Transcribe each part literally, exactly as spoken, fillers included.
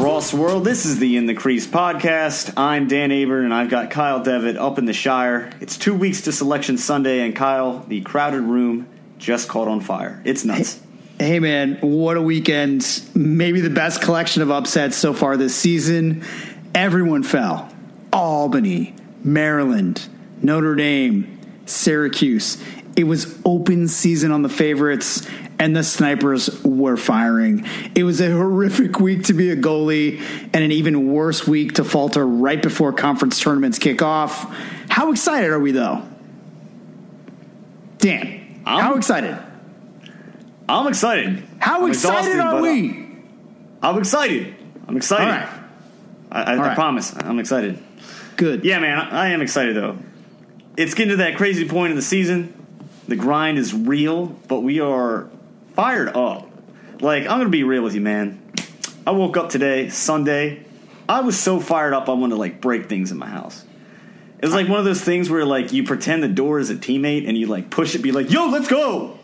lacrosse world. This is the In the Crease podcast. I'm Dan Aber, and I've got Kyle Devitt up in the Shire. It's two weeks to Selection Sunday, and Kyle, the crowded room just caught on fire. It's nuts. Hey, hey man, what a weekend. Maybe the best collection of upsets so far this season. Everyone fell. Albany, Maryland, Notre Dame, Syracuse. It was open season on the favorites, and the snipers were firing. It was a horrific week to be a goalie and an even worse week to falter right before conference tournaments kick off. How excited are we, though? Dan, I'm, how excited? I'm excited. How I'm excited are we? I'm excited. I'm excited. All right. I, I, All I right. promise. I'm excited. Good. Yeah, man, I, I am excited, though. It's getting to that crazy point in the season. The grind is real, but we are fired up. Like, I'm going to be real with you, man. I woke up today, Sunday. I was so fired up I wanted to, like, break things in my house. It was like one of those things where, like, you pretend the door is a teammate and you, like, push it, be like, yo, let's go.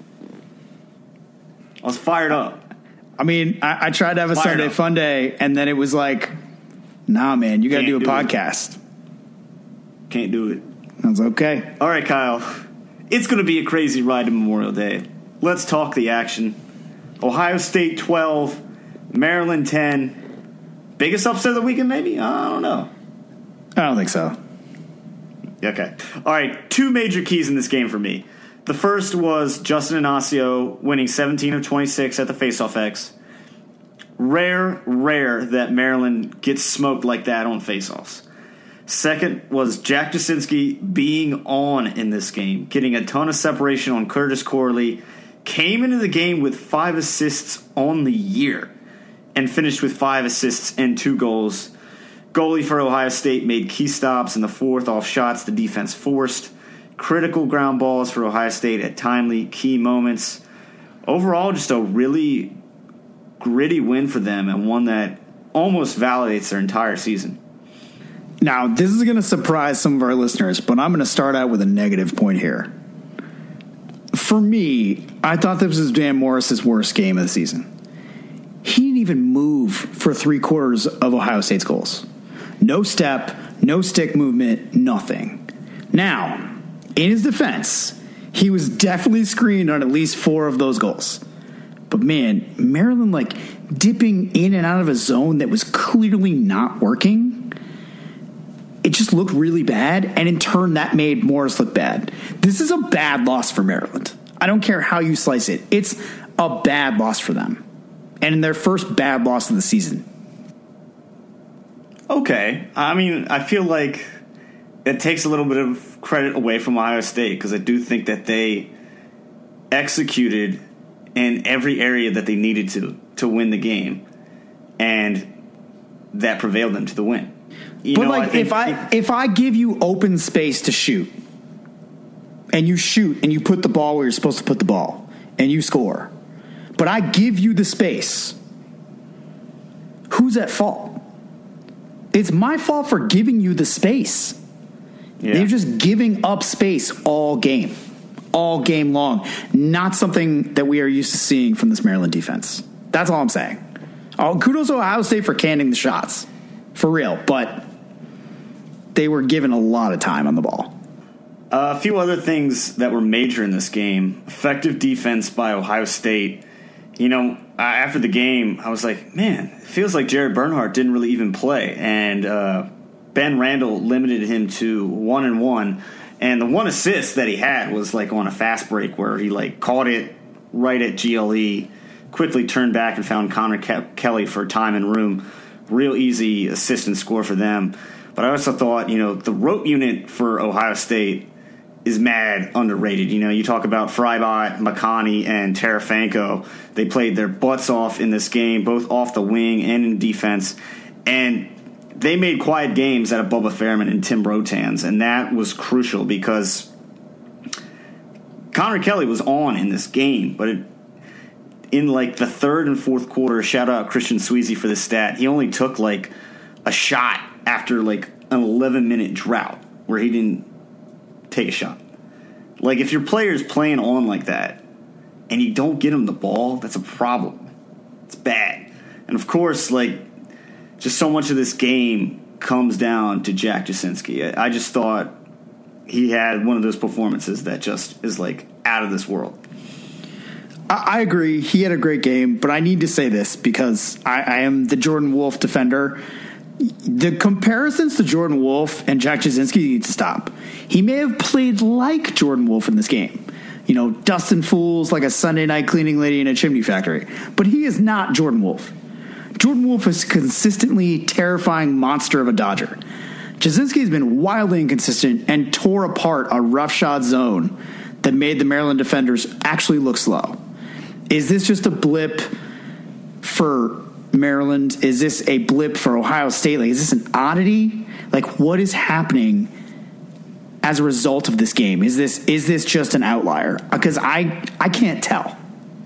I was fired up. I mean, I, I tried to have a Fired Sunday up. fun day, and then it was like, nah, man, you got to Can't do a do it. podcast. Can't do it. I was okay. All right, Kyle. It's going to be a crazy ride to Memorial Day. Let's talk the action. Ohio State twelve, Maryland ten. Biggest upset of the weekend, maybe? I don't know. I don't think so. Okay. All right, two major keys in this game for me. The first was Justin Inacio winning seventeen of twenty-six at the Faceoff X. Rare, rare that Maryland gets smoked like that on faceoffs. Second was Jack Jasinski being on in this game, getting a ton of separation on Curtis Corley, came into the game with five assists on the year, and finished with five assists and two goals. Goalie for Ohio State made key stops in the fourth off shots the defense forced. Critical ground balls for Ohio State at timely, key moments. Overall, just a really gritty win for them, and one that almost validates their entire season. Now, this is going to surprise some of our listeners, but I'm going to start out with a negative point here. For me, I thought this was Dan Morris's worst game of the season. He didn't even move for three quarters of Ohio State's goals. No step, no stick movement, nothing. Now, in his defense, he was definitely screened on at least four of those goals. But man, Maryland, like, dipping in and out of a zone that was clearly not working, it just looked really bad, and in turn, that made Morris look bad. This is a bad loss for Maryland. I don't care how you slice it. It's a bad loss for them. And in their first bad loss of the season. Okay. I mean, I feel like it takes a little bit of credit away from Ohio State, because I do think that they executed in every area that they needed to to win the game, and that prevailed them to the win. You but know, like, I think if I if I give you open space to shoot, and you shoot and you put the ball where you're supposed to put the ball, and you score, but I give you the space, who's at fault? It's my fault for giving you the space. Yeah. They're just giving up space all game, all game long. Not something that we are used to seeing from this Maryland defense. That's all I'm saying. Oh, kudos to Ohio State for canning the shots, for real. But they were given a lot of time on the ball. Uh, a few other things that were major in this game. Effective defense by Ohio State. You know, uh, after the game, I was like, man, it feels like Jared Bernhardt didn't really even play. And uh, Ben Randall limited him to one and one. And the one assist that he had was like on a fast break where he like caught it right at G L E, quickly turned back and found Connor Ke- Kelly for time and room. Real easy assist and score for them. But I also thought, you know, the rope unit for Ohio State is mad underrated. You know, you talk about Frybot, McConney, and Tarafanko. They played their butts off in this game, both off the wing and in defense. And they made quiet games out of Bubba Fairman and Tim Rotans, and that was crucial because Connor Kelly was on in this game, but it, in like the third and fourth quarter, shout out Christian Sweezy for the stat, he only took like a shot after like an eleven-minute drought where he didn't take a shot. Like, if your player's playing on like that and you don't get him the ball, that's a problem. It's bad. And, of course, like, just so much of this game comes down to Jack Jasinski. I just thought he had one of those performances that just is like out of this world. I agree. He had a great game, but I need to say this because I, I am the Jordan Wolf defender. The comparisons to Jordan Wolf and Jack Jasinski need to stop. He may have played like Jordan Wolf in this game. You know, dusting fools like a Sunday night cleaning lady in a chimney factory. But he is not Jordan Wolf. Jordan Wolf is a consistently terrifying monster of a Dodger. Jasinski has been wildly inconsistent and tore apart a roughshod zone that made the Maryland defenders actually look slow. Is this just a blip for Maryland? Is this a blip for Ohio State? Like, is this an oddity? Like, what is happening as a result of this game? Is this is this just an outlier? Because I I can't tell.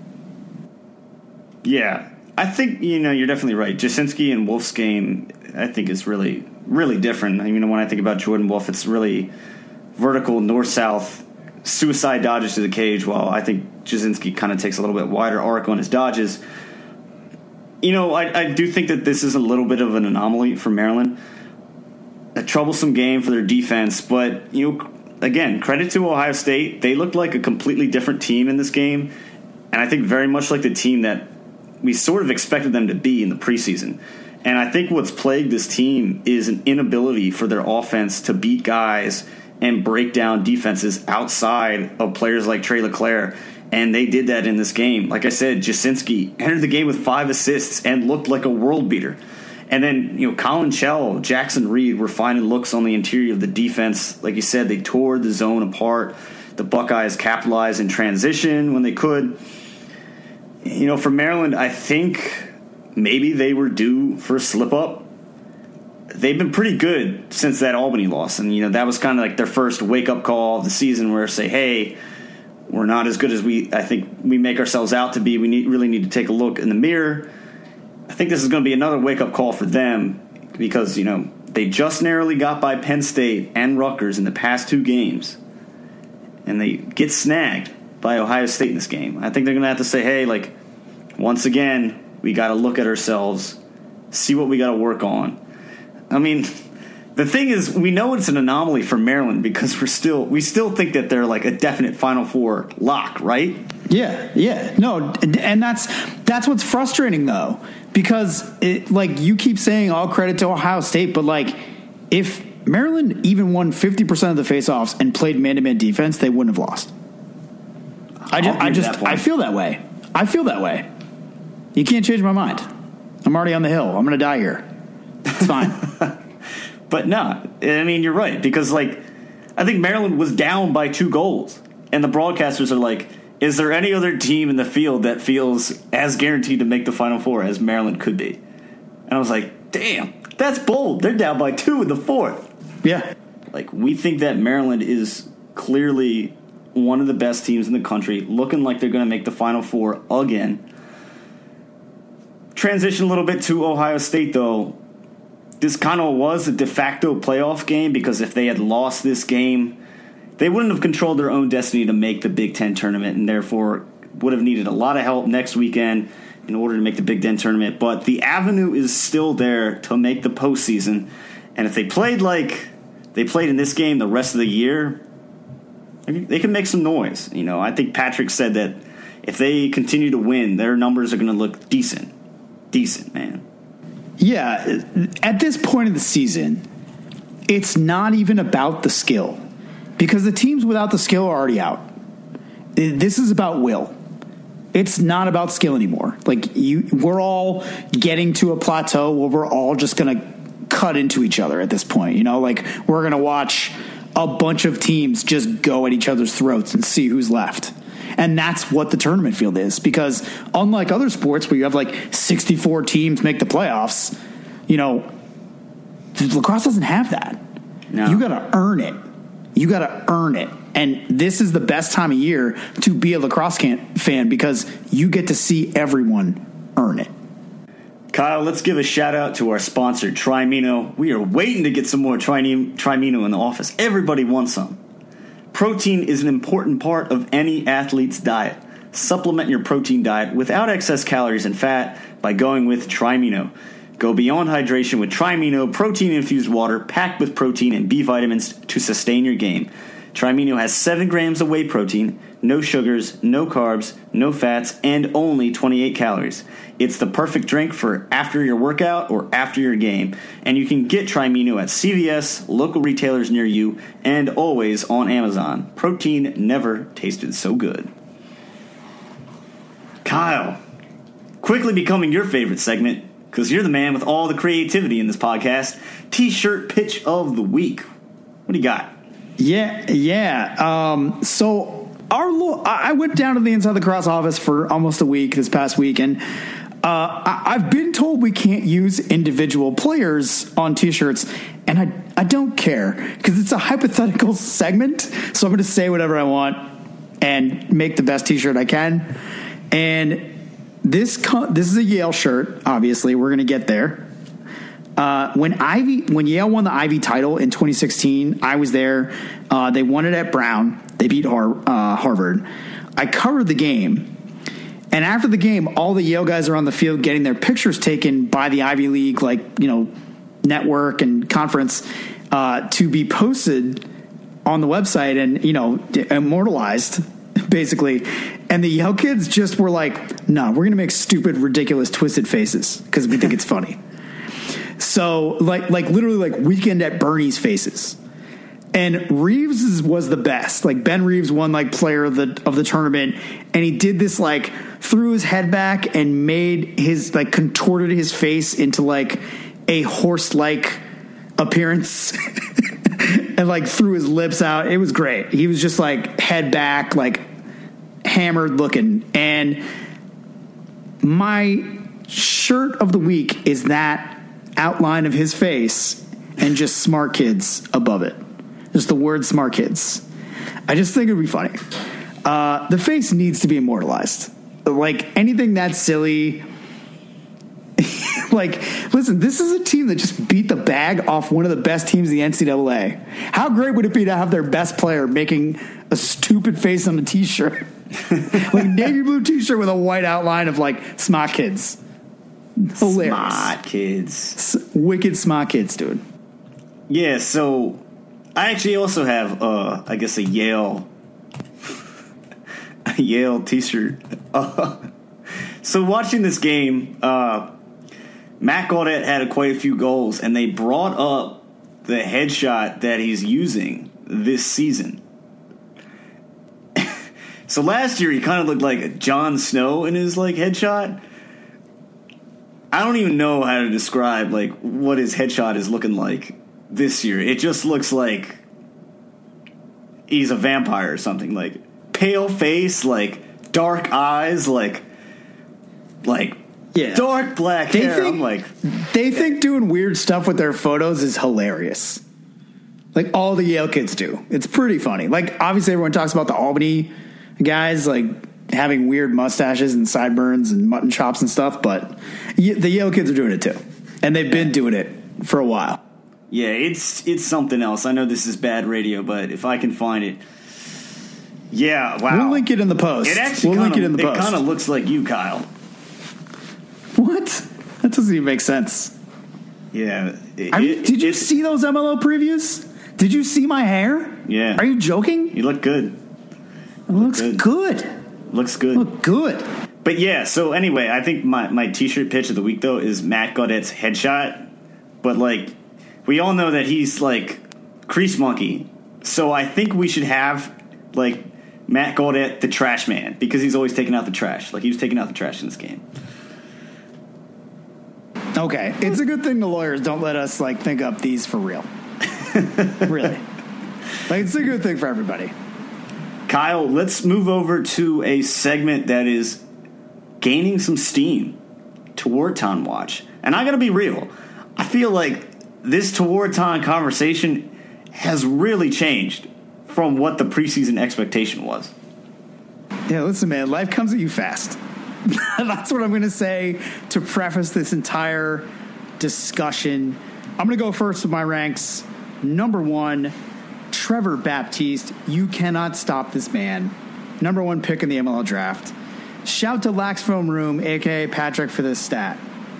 Yeah, I think, you know, you're definitely right. Jasinski and Wolf's game, I think, is really, really different. I mean, when I think about Jordan Wolf, it's really vertical, north-south, suicide dodges to the cage, while I think Jasinski kind of takes a little bit wider arc on his dodges. You know, I, I do think that this is a little bit of an anomaly for Maryland. A troublesome game for their defense, but, you know, again, credit to Ohio State. They looked like a completely different team in this game, and I think very much like the team that we sort of expected them to be in the preseason. And I think what's plagued this team is an inability for their offense to beat guys and break down defenses outside of players like Trey LeClaire. And they did that in this game. Like I said, Jasinski entered the game with five assists and looked like a world beater. And then, you know, Colin Chell, Jackson Reed were finding looks on the interior of the defense. Like you said, they tore the zone apart. The Buckeyes capitalized in transition when they could. You know, for Maryland, I think maybe they were due for a slip-up. They've been pretty good since that Albany loss. And, you know, that was kind of like their first wake-up call of the season where say, hey, we're not as good as we I think we make ourselves out to be. We need, really need to take a look in the mirror. I think this is going to be another wake-up call for them because, you know, they just narrowly got by Penn State and Rutgers in the past two games. And they get snagged by Ohio State in this game. I think they're going to have to say, hey, like, once again, we got to look at ourselves, see what we got to work on. I mean, the thing is, we know it's an anomaly for Maryland because we're still we still think that they're like a definite Final Four lock, right? Yeah, yeah, no, and that's that's what's frustrating though, because it, like you keep saying, all credit to Ohio State, but like if Maryland even won fifty percent of the faceoffs and played man-to-man defense, they wouldn't have lost. I just, I just, I feel that way. I feel that way. You can't change my mind. I'm already on the hill. I'm going to die here. It's fine. But no, I mean, you're right. Because, like, I think Maryland was down by two goals. And the broadcasters are like, is there any other team in the field that feels as guaranteed to make the Final Four as Maryland could be? And I was like, damn, that's bold. They're down by two in the fourth. Yeah. Like, we think that Maryland is clearly one of the best teams in the country, looking like they're going to make the Final Four again. Transition a little bit to Ohio State, though. This kind of was a de facto playoff game because if they had lost this game, they wouldn't have controlled their own destiny to make the Big Ten tournament and therefore would have needed a lot of help next weekend in order to make the Big Ten tournament. But the avenue is still there to make the postseason. And if they played like they played in this game the rest of the year, they can make some noise. You know, I think Patrick said that if they continue to win, their numbers are going to look decent. Decent, man. Yeah, at this point of the season, it's not even about the skill because the teams without the skill are already out. This is about will. It's not about skill anymore. Like you, we're all getting to a plateau where we're all just going to cut into each other at this point. You know, like we're going to watch a bunch of teams just go at each other's throats and see who's left. And that's what the tournament field is, because unlike other sports where you have like sixty-four teams make the playoffs, you know, lacrosse doesn't have that. No. You got to earn it. You got to earn it. And this is the best time of year to be a lacrosse can- fan because you get to see everyone earn it. Kyle, let's give a shout out to our sponsor, Trimino. We are waiting to get some more Trimino in the office. Everybody wants some. Protein is an important part of any athlete's diet. Supplement your protein diet without excess calories and fat by going with Trimino. Go beyond hydration with Trimino protein-infused water packed with protein and B vitamins to sustain your game. Trimino has seven grams of whey protein, no sugars, no carbs, no fats, and only twenty-eight calories. It's the perfect drink for after your workout or after your game. And you can get Trimino at C V S, local retailers near you, and always on Amazon. Protein never tasted so good. Kyle, quickly becoming your favorite segment, because you're the man with all the creativity in this podcast. T-shirt pitch of the week. What do you got? Yeah, yeah. Um, so our lo- I went down to the Inside the Cross office for almost a week this past week, and uh, I- I've been told we can't use individual players on T-shirts, and I I don't care because it's a hypothetical segment. So I'm going to say whatever I want and make the best T-shirt I can. And this co- this is a Yale shirt. Obviously, we're going to get there. Uh, when Ivy, when Yale won the Ivy title in twenty sixteen, I was there. Uh, they won it at Brown. They beat Har- uh, Harvard. I covered the game, and after the game, all the Yale guys are on the field getting their pictures taken by the Ivy League, like you know, network and conference, uh, to be posted on the website and you know, immortalized, basically. And the Yale kids just were like, "No, we're going to make stupid, ridiculous, twisted faces because we think it's funny." So, like, like literally, like Weekend at Bernie's faces. And Reeves was the best. Like Ben Reeves won like player of the of the tournament, and he did this like threw his head back and made his like contorted his face into like a horse like appearance, and like threw his lips out. It was great. He was just like head back, like hammered looking. And my shirt of the week is that outline of his face and just smart kids above it. Just the word smart kids. I just think it would be funny. Uh, the face needs to be immortalized. Like anything that's silly. Like, listen, this is a team that just beat the bag off one of the best teams in the N C double A. How great would it be to have their best player making a stupid face on a T-shirt? Like navy blue T-shirt with a white outline of like smart kids. Hilarious. Smart kids. S- wicked smart kids, dude. Yeah, so I actually also have, uh, I guess, a Yale, a Yale T-shirt. Uh, so watching this game, uh, Matt Gaudet had quite a few goals, and they brought up the headshot that he's using this season. So last year he kind of looked like Jon Snow in his like headshot. I don't even know how to describe like what his headshot is looking like this year. It just looks like he's a vampire or something. Like pale face, like dark eyes, like like yeah. dark black they hair. Think, I'm like, they think doing weird stuff with their photos is hilarious. Like all the Yale kids do. It's pretty funny. Like obviously everyone talks about the Albany guys, like having weird mustaches and sideburns and mutton chops and stuff, but the Yale kids are doing it too, and they've been doing it for a while. Yeah, it's it's something else. I know this is bad radio, but if I can find it, yeah, wow. We'll link it in the post. It actually we'll kinda, link it in the it post. It kind of looks like you, Kyle. What? That doesn't even make sense. Yeah. It, I mean, it, did you it, see those M L O previews? Did you see my hair? Yeah. Are you joking? You look good. It looks good. good. Looks good. Look good. But yeah, so anyway, I think my, my T-shirt pitch of the week, though, is Matt Gaudet's headshot. But, like, we all know that he's, like, crease monkey. So I think we should have, like, Matt Gaudet the trash man. Because he's always taking out the trash. Like, he was taking out the trash in this game. Okay. It's a good thing the lawyers don't let us, like, think up these for real. Really. Like, it's a good thing for everybody. Kyle, let's move over to a segment that is gaining some steam. Tewaaraton Watch. And I gotta be real. I feel like this Tewaaraton conversation has really changed from what the preseason expectation was. Yeah, listen, man, life comes at you fast. That's what I'm going to say to preface this entire discussion. I'm going to go first with my ranks. Number one, Trevor Baptiste. You cannot stop this man. Number one pick in the M L L draft. Shout to Lax Foam Room, a k a. Patrick, for this stat.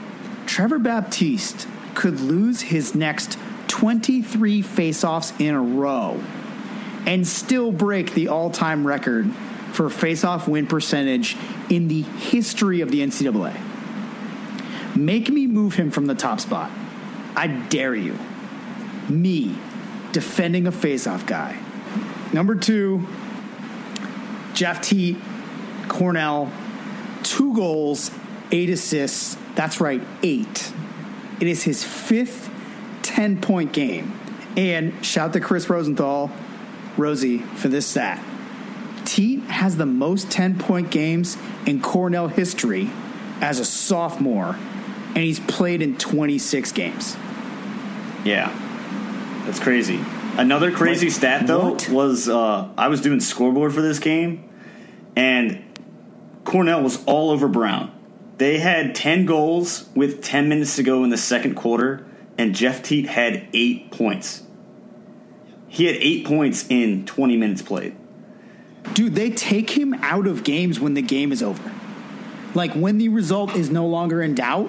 Trevor Baptiste could lose his next twenty-three faceoffs in a row and still break the all-time record for faceoff win percentage in the history of the N C double A. Make me move him from the top spot. I dare you. Me, defending a faceoff guy. Number two, Jeff Teat, Cornell, two goals, eight assists. That's right, eight. It is his fifth ten-point game. And shout to Chris Rosenthal, Rosie, for this stat. Teat has the most ten-point games in Cornell history as a sophomore, and he's played in twenty-six games. Yeah, that's crazy. Another crazy what? stat, though, what? was uh, I was doing scoreboard for this game, and Cornell was all over Brown. They had ten goals with ten minutes to go in the second quarter, and Jeff Teat had eight points. He had eight points in twenty minutes played. Dude, they take him out of games when the game is over. Like, when the result is no longer in doubt,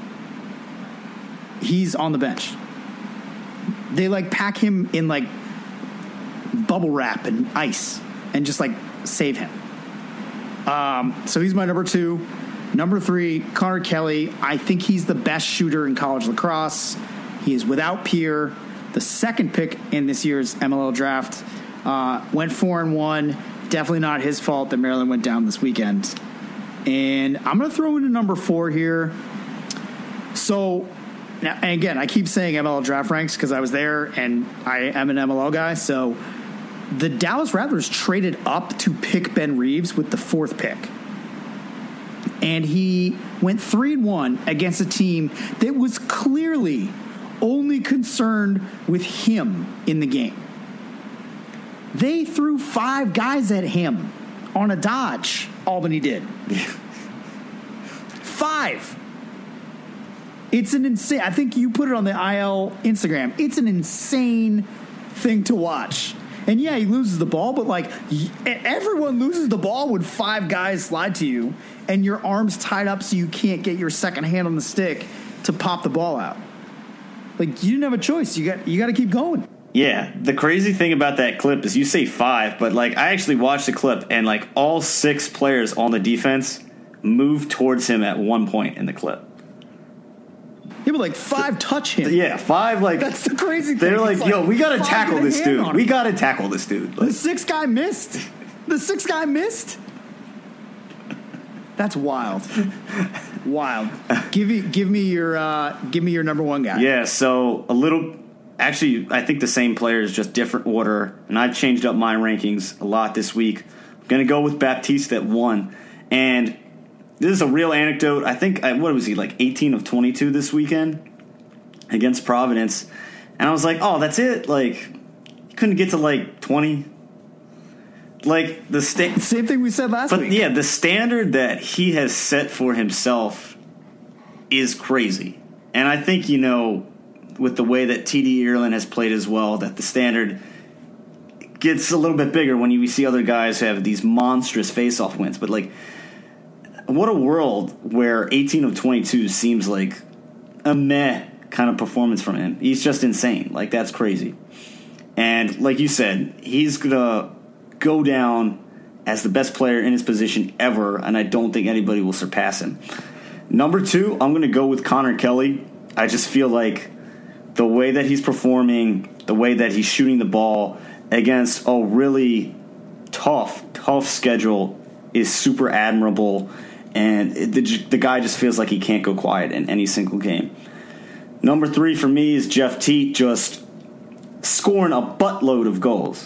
he's on the bench. They, like, pack him in, like, bubble wrap and ice and just, like, save him. Um, so he's my number two. Number three, Connor Kelly. I think he's the best shooter in college lacrosse. He is without peer. The second pick in this year's M L L draft. Uh, went four and one. Definitely not his fault that Maryland went down this weekend. And I'm going to throw in a number four here. So, now, and again, I keep saying M L L draft ranks because I was there and I am an M L L guy. So the Dallas Rattlers traded up to pick Ben Reeves with the fourth pick. And he went three and one against a team that was clearly only concerned with him in the game. They threw five guys at him on a dodge. Albany did. Five. It's an insane. I think you put it on the I L Instagram. It's an insane thing to watch. And yeah, he loses the ball, but like everyone loses the ball when five guys slide to you and your arm's tied up so you can't get your second hand on the stick to pop the ball out. Like, you didn't have a choice. You got you got to keep going. Yeah, the crazy thing about that clip is you say five, but like I actually watched the clip and like all six players on the defense moved towards him at one point in the clip. Yeah, but like five touch him. Yeah, five like that's the crazy thing. They're like, like, yo, we got to tackle this dude. We got to tackle this dude. Like, the sixth guy missed. The sixth guy missed. That's wild. Wild. Give me, give me your, uh, give me your number one guy. Yeah. So a little. Actually, I think the same players, just different order, and I've changed up my rankings a lot this week. I'm going to go with Baptiste at one, and this is a real anecdote. I think, what was he, like eighteen of twenty-two this weekend against Providence, and I was like, oh, that's it? Like, you couldn't get to, like, twenty? Like, the sta- Same thing we said last but, week. But, yeah, the standard that he has set for himself is crazy. And I think, you know, with the way that T D Ierlan has played as well, that the standard gets a little bit bigger when you see other guys have these monstrous face-off wins. But, like, what a world where eighteen of twenty-two seems like a meh kind of performance from him. He's just insane. Like, that's crazy. And like you said, he's going to go down as the best player in his position ever, and I don't think anybody will surpass him. Number two, I'm going to go with Connor Kelly. I just feel like the way that he's performing, the way that he's shooting the ball against a really tough, tough schedule is super admirable, and it, the, the guy just feels like he can't go quiet in any single game. Number three for me is Jeff Teat, just scoring a buttload of goals,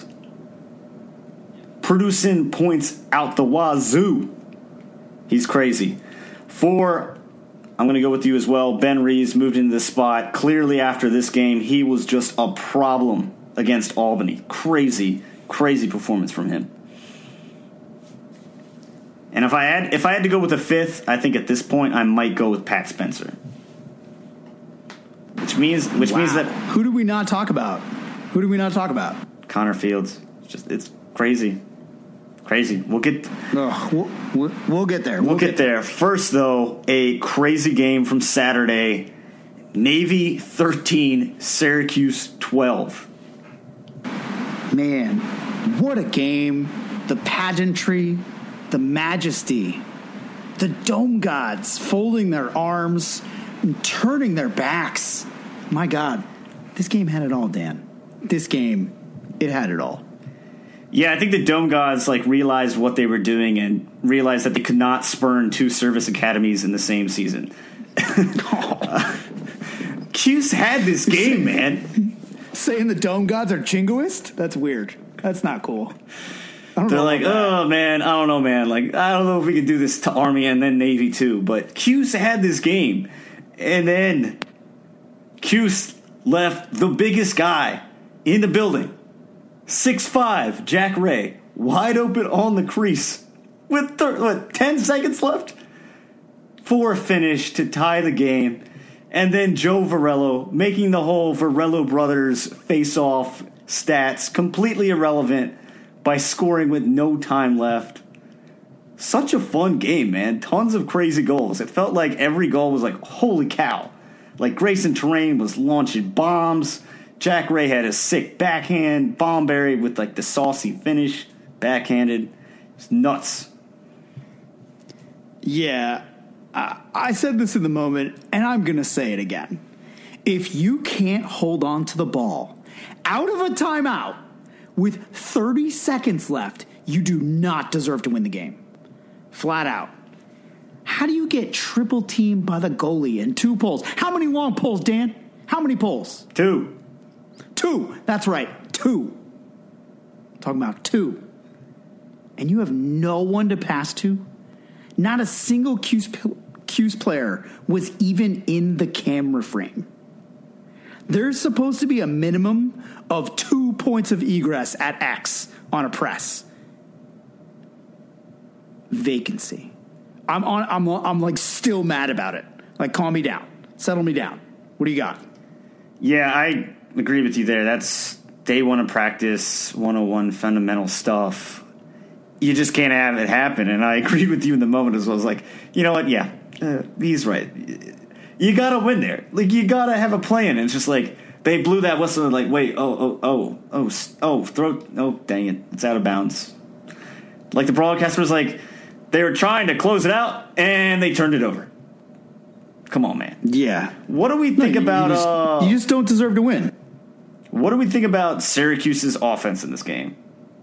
producing points out the wazoo. He's crazy. Four, I'm going to go with you as well. Ben Reeves moved into this spot. Clearly after this game, he was just a problem against Albany. Crazy, crazy performance from him. And if I had if I had to go with a fifth, I think at this point I might go with Pat Spencer. Which means which wow. means that who do we not talk about? Who do we not talk about? Connor Fields. It's just it's crazy. Crazy. We'll get oh, we'll, we'll, we'll get there. We'll, we'll get, get there. First, though, a crazy game from Saturday. Navy thirteen, Syracuse twelve. Man, what a game. The pageantry, the majesty, the dome gods folding their arms and turning their backs. My God, this game had it all, Dan. This game, it had it all. Yeah, I think the Dome Gods like realized what they were doing and realized that they could not spurn two service academies in the same season. uh, Cuse had this game, man. Saying the Dome Gods are jingoist? That's weird. That's not cool. I don't They're know like, about oh, man, I don't know, man. Like, I don't know if we can do this to Army and then Navy, too. But Cuse had this game. And then Cuse left the biggest guy in the building. six five, Jack Ray, wide open on the crease with thir- what, ten seconds left for a finish to tie the game. And then Joe Varello making the whole Varello brothers face-off stats completely irrelevant by scoring with no time left. Such a fun game, man. Tons of crazy goals. It felt like every goal was like, holy cow. Like Grayson Terrain was launching bombs. Jack Ray had a sick backhand. Bomberry with like the saucy finish. Backhanded. It's nuts. Yeah. I, I said this in the moment, and I'm going to say it again. If you can't hold on to the ball out of a timeout with thirty seconds left, you do not deserve to win the game. Flat out. How do you get triple teamed by the goalie in two pulls? How many long pulls, Dan? How many pulls? Two. Two. That's right. Two. I'm talking about two. And you have no one to pass to? Not a single Cuse, Cuse player was even in the camera frame. There's supposed to be a minimum of two points of egress at X on a press. Vacancy. I'm on. I'm. I'm like still mad about it. Like, calm me down. Settle me down. What do you got? Yeah, I agree with you there. That's day one of practice, one oh one fundamental stuff. You just can't have it happen. And I agree with you in the moment as well. I was like, you know what? Yeah, uh, he's right. You got to win there. Like, you got to have a plan. And it's just like, they blew that whistle. Like, wait, oh, oh, oh, oh, oh, throw, oh, dang it. It's out of bounds. Like, the broadcaster was like, they were trying to close it out, and they turned it over. Come on, man. Yeah. What do we think no, you, about... You just, uh, you just don't deserve to win. What do we think about Syracuse's offense in this game?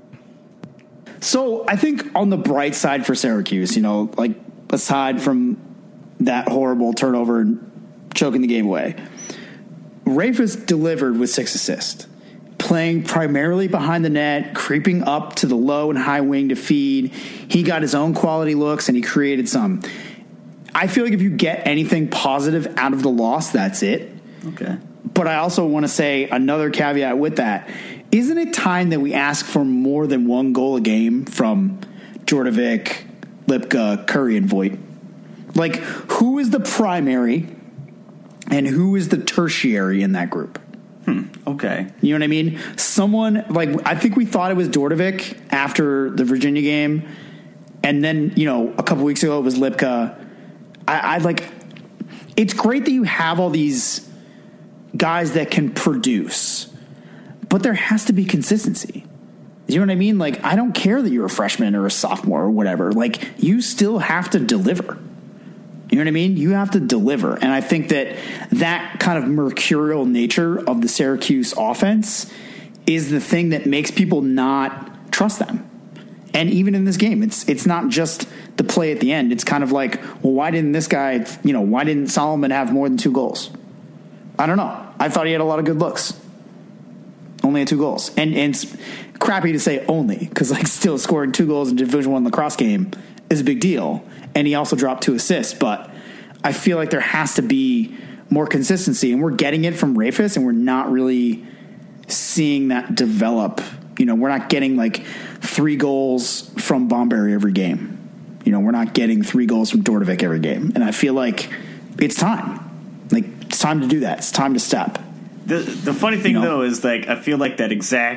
So I think on the bright side for Syracuse, you know, like aside from that horrible turnover and choking the game away, Rafis delivered with six assists, playing primarily behind the net, creeping up to the low and high wing to feed. He got his own quality looks and he created some. I feel like if you get anything positive out of the loss, that's it. Okay. But I also want to say another caveat with that. Isn't it time that we ask for more than one goal a game from Jordovic, Lipka, Curry, and Voigt? Like, who is the primary and who is the tertiary in that group? Hmm. Okay. You know what I mean? Someone, like, I think we thought it was Jordovic after the Virginia game. And then, you know, a couple weeks ago it was Lipka. I, I like, it's great that you have all these guys that can produce, but there has to be consistency. You know what I mean? Like, I don't care that you're a freshman or a sophomore or whatever. Like, you still have to deliver. You know what I mean? You have to deliver. And I think that that kind of mercurial nature of the Syracuse offense is the thing that makes people not trust them. And even in this game, it's it's not just the play at the end. It's kind of like, well, why didn't this guy, you know, why didn't Solomon have more than two goals? I don't know. I thought he had a lot of good looks. Only had two goals. And, and it's crappy to say only, because like still scoring two goals in Division One lacrosse game is a big deal. And he also dropped two assists. But I feel like there has to be more consistency. And we're getting it from Rafis, and we're not really seeing that develop. You know, we're not getting like three goals from Bomberry every game. You know, we're not getting three goals from Jordovic every game. And I feel like it's time. Like, it's time to do that. It's time to step. The the funny thing, you know, though, is like I feel like that exact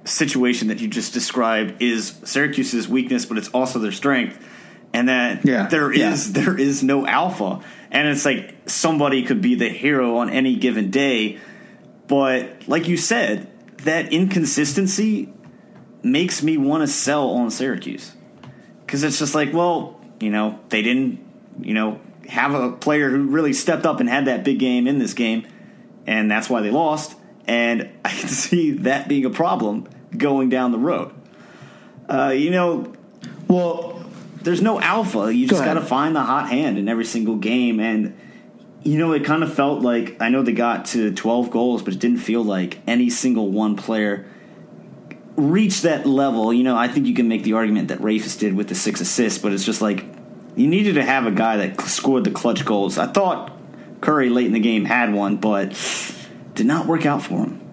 situation that you just described is Syracuse's weakness, but it's also their strength. And that yeah. there is yeah. there is no alpha. And it's like somebody could be the hero on any given day. But like you said, that inconsistency makes me want to sell on Syracuse. Because it's just like, well, you know, they didn't, you know, have a player who really stepped up and had that big game in this game. And that's why they lost. And I can see that being a problem going down the road. Uh, you know, well, there's no alpha. You just got to find the hot hand in every single game. And, you know, it kind of felt like, I know they got to twelve goals, but it didn't feel like any single one player reached that level. You know, I think you can make the argument that Rafis did with the six assists, but it's just like you needed to have a guy that scored the clutch goals. I thought Curry late in the game had one, but did not work out for him.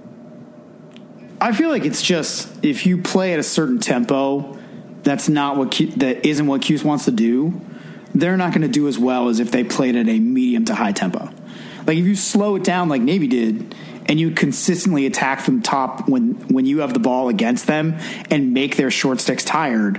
I feel like it's just if you play at a certain tempo, that's not what Q, that isn't what Cuse wants to do. They're not going to do as well as if they played at a medium to high tempo. Like if you slow it down like Navy did, and you consistently attack from top when when you have the ball against them and make their short sticks tired,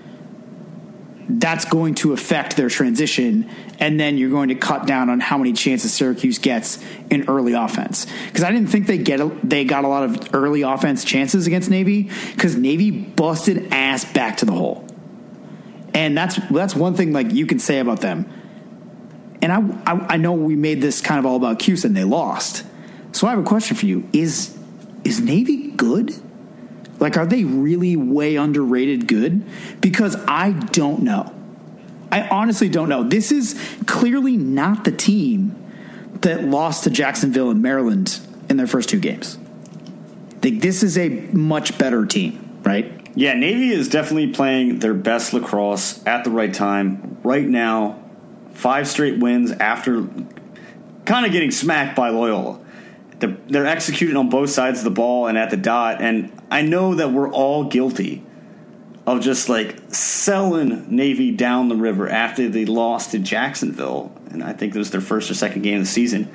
that's going to affect their transition, and then you're going to cut down on how many chances Syracuse gets in early offense. Because I didn't think they get a, they got a lot of early offense chances against Navy because Navy busted ass back to the hole, and that's that's one thing like you can say about them. And I I, I know we made this kind of all about Cuse and they lost. So I have a question for you: Is is Navy good? Like, are they really way underrated good? Because I don't know. I honestly don't know. This is clearly not the team that lost to Jacksonville and Maryland in their first two games. Like, this is a much better team, right? Yeah, Navy is definitely playing their best lacrosse at the right time. Right now, five straight wins after kind of getting smacked by Loyola. They're, they're executing on both sides of the ball and at the dot, and I know that we're all guilty of just like selling Navy down the river after they lost to Jacksonville, and I think it was their first or second game of the season.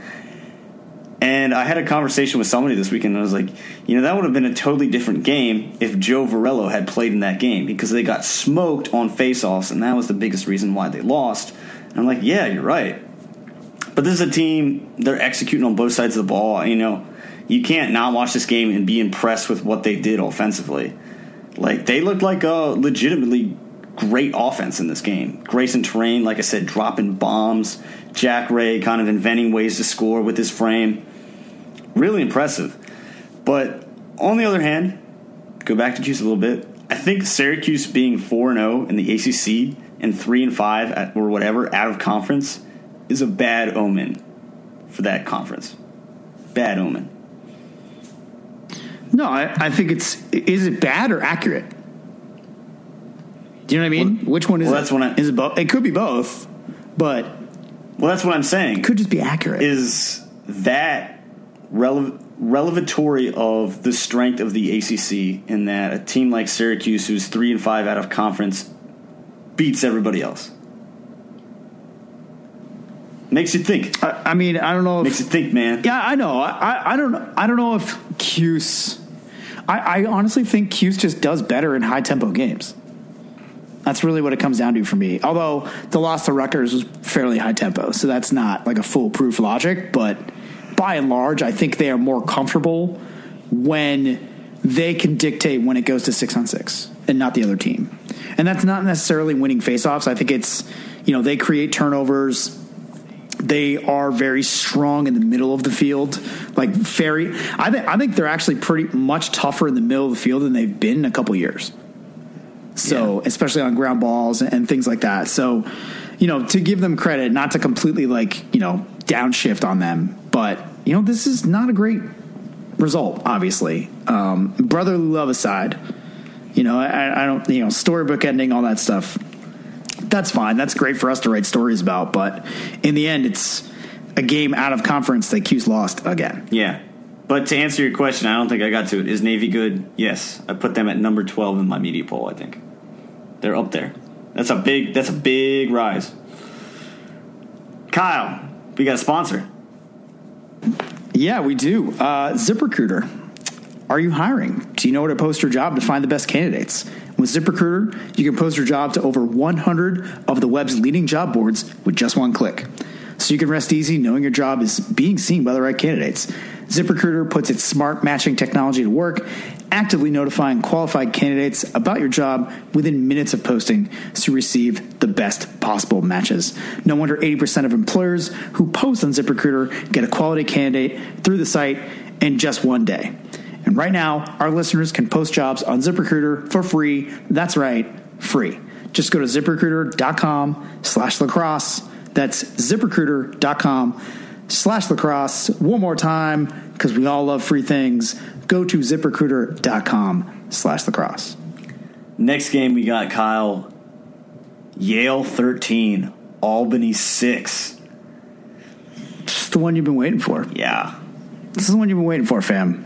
And I had a conversation with somebody this weekend, and I was like, you know, that would have been a totally different game if Joe Varello had played in that game, because they got smoked on faceoffs, and that was the biggest reason why they lost. And I'm like, yeah, you're right. But this is a team, they're executing on both sides of the ball. You know, you can't not watch this game and be impressed with what they did offensively. Like, they looked like a legitimately great offense in this game. Grayson Terrain, like I said, dropping bombs. Jack Ray kind of inventing ways to score with his frame. Really impressive. But on the other hand, go back to Cuse a little bit. I think Syracuse being four and oh in the A C C and three and five at, or whatever out of conference is a bad omen for that conference. Bad omen. No, I, I think it's... Is it bad or accurate? Do you know what I mean? Well, Which one is well, it? That's when I, is it both? It could be both, but... Well, that's what I'm saying. It could just be accurate. Is that rele- relevatory of the strength of the A C C in that a team like Syracuse, who's three and five out of conference, beats everybody else? Makes you think. I, I mean, I don't know. If, Makes you think, man. Yeah, I know. I, I don't. I don't know if Cuse. I, I honestly think Cuse just does better in high tempo games. That's really what it comes down to for me. Although the loss to Rutgers was fairly high tempo, so that's not like a foolproof logic. But by and large, I think they are more comfortable when they can dictate when it goes to six on six and not the other team. And that's not necessarily winning faceoffs. I think it's, you know, they create turnovers. They are very strong in the middle of the field. Like very, I think I think they're actually pretty much tougher in the middle of the field than they've been in a couple years. So, yeah. Especially on ground balls and, and things like that. So, you know, to give them credit, not to completely like, you know, downshift on them, but you know, this is not a great result, obviously. Um, brotherly love aside, you know, I, I don't, you know, storybook ending, all that stuff. That's fine. That's great for us to write stories about. But in the end, it's a game out of conference that Cuse lost again. Yeah. But to answer your question, I don't think I got to it. Is Navy good? Yes. I put them at number twelve in my media poll, I think. They're up there. That's a big that's a big rise. Kyle, we got a sponsor. Yeah, we do. Uh, ZipRecruiter. Are you hiring? Do you know where to post your job to find the best candidates? With ZipRecruiter, you can post your job to over one hundred of the web's leading job boards with just one click. So you can rest easy knowing your job is being seen by the right candidates. ZipRecruiter puts its smart matching technology to work, actively notifying qualified candidates about your job within minutes of posting to receive the best possible matches. No wonder eighty percent of employers who post on ZipRecruiter get a quality candidate through the site in just one day. And right now, our listeners can post jobs on ZipRecruiter for free. That's right, free. Just go to ZipRecruiter.com slash lacrosse. That's ZipRecruiter.com slash lacrosse. One more time, because we all love free things. Go to ZipRecruiter.com slash lacrosse. Next game we got, Kyle. Yale thirteen, Albany six. This is the one you've been waiting for. Yeah. This is the one you've been waiting for, fam.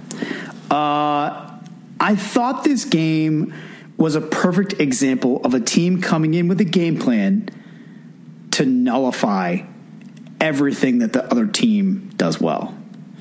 Uh, I thought this game was a perfect example of a team coming in with a game plan to nullify everything that the other team does well.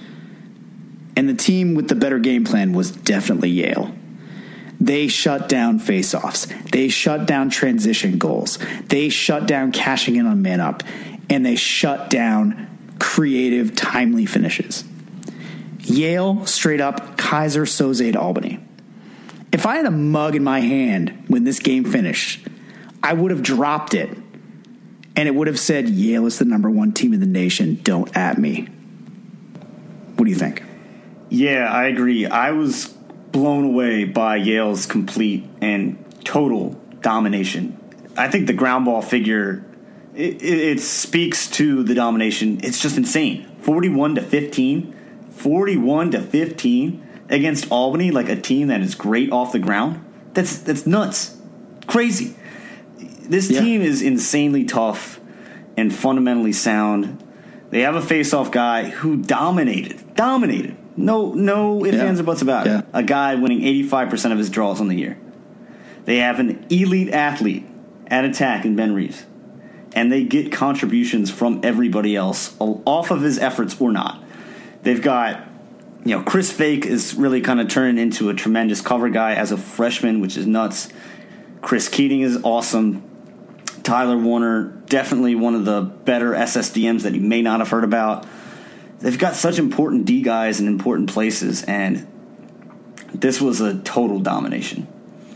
And the team with the better game plan was definitely Yale. They shut down faceoffs. They shut down transition goals. They shut down cashing in on man up. And they shut down creative, timely finishes. Yale straight up Kaiser Soze Albany. If I had a mug in my hand when this game finished, I would have dropped it. And it would have said, Yale is the number one team in the nation. Don't at me. What do you think? Yeah, I agree. I was blown away by Yale's complete and total domination. I think the ground ball figure, it, it, it speaks to the domination. It's just insane. forty-one to fifteen. forty-one to fifteen against Albany, like a team that is great off the ground. That's that's nuts. Crazy. This yeah. team is insanely tough and fundamentally sound. They have a face-off guy who dominated. Dominated. No no ifs, yeah. ands, or buts about yeah. it. A guy winning eighty-five percent of his draws on the year. They have an elite athlete at attack in Ben Reeves. And they get contributions from everybody else off of his efforts or not. They've got, you know, Chris Fake is really kind of turning into a tremendous cover guy as a freshman, which is nuts. Chris Keating is awesome. Tyler Warner, definitely one of the better S S D Ms that you may not have heard about. They've got such important D guys in important places, and this was a total domination.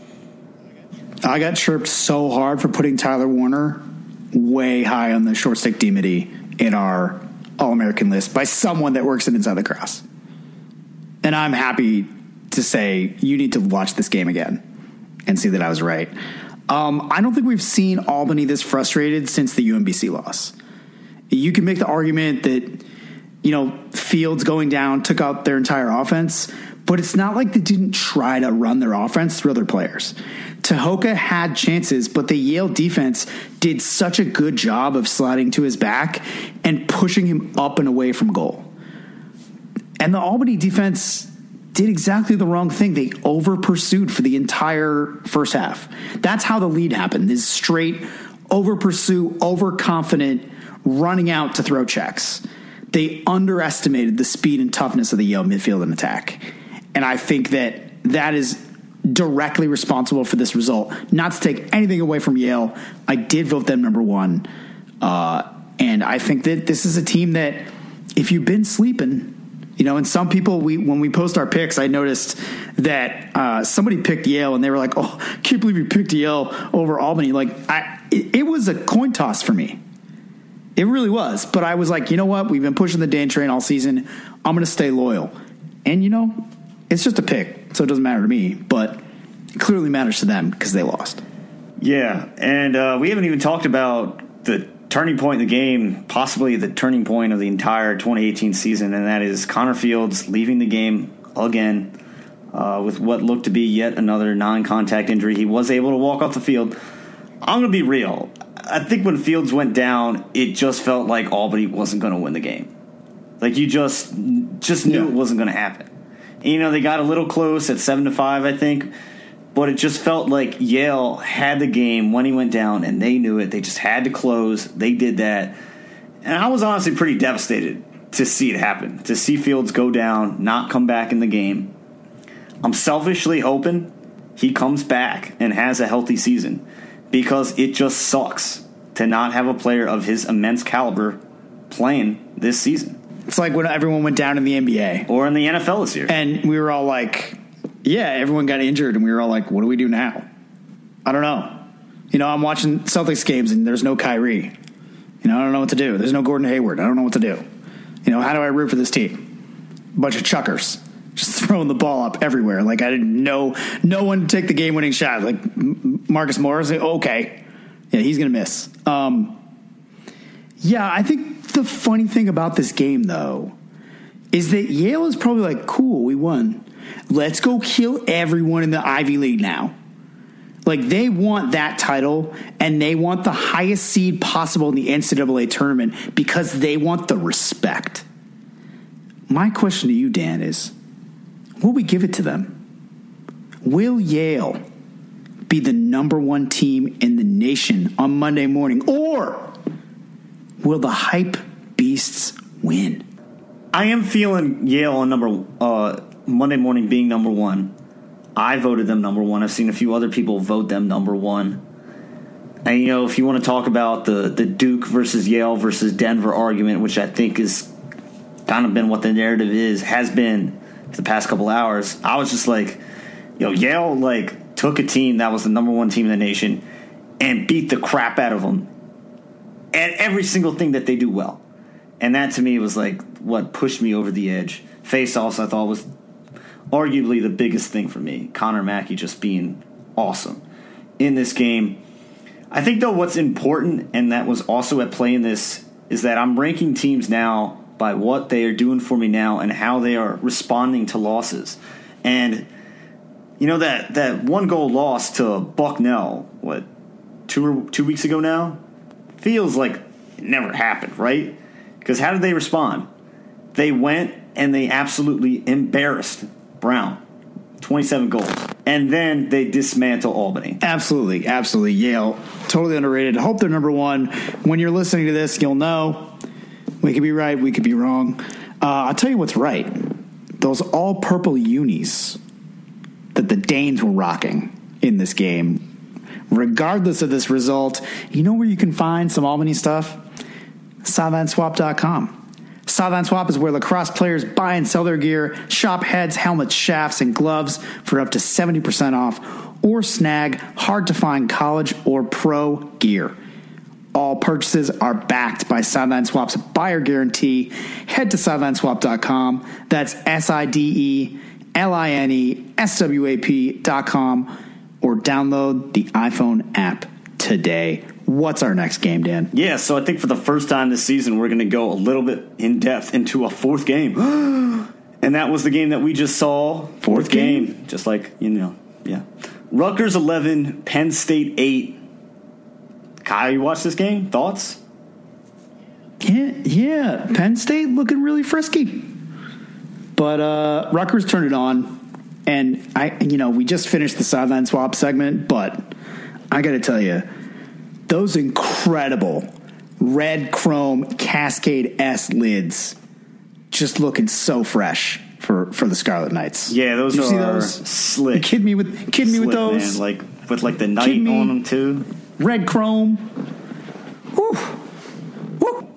I got chirped so hard for putting Tyler Warner way high on the short stick D M D in our All-American list by someone that works in Inside the Cross. And I'm happy to say you need to watch this game again and see that I was right. Um, I don't think we've seen Albany this frustrated since the U M B C loss. You can make the argument that, you know, Fields going down took out their entire offense, but it's not like they didn't try to run their offense through other players. Tehoka had chances, but the Yale defense did such a good job of sliding to his back and pushing him up and away from goal. And the Albany defense did exactly the wrong thing. They over-pursued for the entire first half. That's how the lead happened, is straight over-pursue, overconfident, running out to throw checks. They underestimated the speed and toughness of the Yale midfield and attack. And I think that that is directly responsible for this result. Not to take anything away from Yale, I did vote them number one. Uh, and I think that this is a team that, if you've been sleeping, you know, and some people, we when we post our picks, I noticed that uh, somebody picked Yale, and they were like, oh, I can't believe you picked Yale over Albany. Like, I, it, it was a coin toss for me. It really was. But I was like, you know what? We've been pushing the Dan train all season. I'm going to stay loyal. And, you know, it's just a pick, so it doesn't matter to me. But it clearly matters to them because they lost. Yeah, and uh, we haven't even talked about the turning point in the game, possibly the turning point of the entire twenty eighteen season, and that is Connor Fields leaving the game again uh, with what looked to be yet another non-contact injury. He was able to walk off the field. I'm going to be real. I think when Fields went down, it just felt like Albany wasn't going to win the game. Like, you just just knew yeah. it wasn't going to happen. And, you know, they got a little close at seven to five, I think. But it just felt like Yale had the game when he went down, and they knew it. They just had to close. They did that. And I was honestly pretty devastated to see it happen, to see Fields go down, not come back in the game. I'm selfishly hoping he comes back and has a healthy season, because it just sucks to not have a player of his immense caliber playing this season. It's like when everyone went down in the N B A. Or in the N F L this year. And we were all like, yeah, everyone got injured, and we were all like, what do we do now? I don't know. You know, I'm watching Celtics games, and there's no Kyrie. You know, I don't know what to do. There's no Gordon Hayward. I don't know what to do. You know, how do I root for this team? Bunch of chuckers. Just throwing the ball up everywhere. Like, I didn't know no one to take the game-winning shot. Like, Marcus Morris, okay. Yeah, he's going to miss. Um, yeah, I think the funny thing about this game, though, is that Yale is probably like, cool, we won. Let's go kill everyone in the Ivy League now. Like, they want that title, and they want the highest seed possible in the N C double A tournament because they want the respect. My question to you, Dan, is, will we give it to them? Will Yale be the number one team in the nation on Monday morning, or will the hype beasts win? I am feeling Yale on number uh, Monday morning being number one. I voted them number one. I've seen a few other people vote them number one. And, you know, if you want to talk about the, the Duke versus Yale versus Denver argument, which I think is kind of been what the narrative is, has been for the past couple hours, I was just like, you know, Yale, like, took a team that was the number one team in the nation and beat the crap out of them at every single thing that they do well. And that, to me, was, like, what pushed me over the edge. Face-offs, I thought, was arguably the biggest thing for me. Connor Mackey just being awesome in this game. I think, though, what's important, and that was also at play in this, is that I'm ranking teams now by what they are doing for me now and how they are responding to losses. And, you know, that, that one-goal loss to Bucknell, what, two, two weeks ago now, feels like it never happened, right? Because how did they respond? They went and they absolutely embarrassed Brown. twenty-seven goals. And then they dismantle Albany. Absolutely, absolutely. Yale, totally underrated. I hope they're number one. When you're listening to this, you'll know. We could be right, we could be wrong. Uh, I'll tell you what's right. Those all-purple unis that the Danes were rocking in this game, regardless of this result, you know where you can find some Albany stuff? sideline swap dot com. Sideline Swap is where lacrosse players buy and sell their gear, shop heads, helmets, shafts, and gloves for up to seventy percent off, or snag hard-to-find college or pro gear. All purchases are backed by Sideline Swap's buyer guarantee. Head to sideline swap dot com. That's S I D E L I N E S W A P dot com, or download the iPhone app today. What's our next game, Dan? Yeah, so I think for the first time this season, we're going to go a little bit in depth into a fourth game. And that was the game that we just saw. Fourth, fourth game. game. Just like, you know, yeah. Rutgers eleven, Penn State eight. Kyle, you watched this game? Thoughts? Yeah, yeah. Penn State looking really frisky. But uh, Rutgers turned it on. And, I, you know, we just finished the Sideline Swap segment, but I got to tell you, those incredible red chrome Cascade S lids just looking so fresh for, for the Scarlet Knights. Yeah, those Did you are see those? slick. You kidding me with kidding me with those? Man. Like with like the night on them too. Red chrome. Woo. Woo.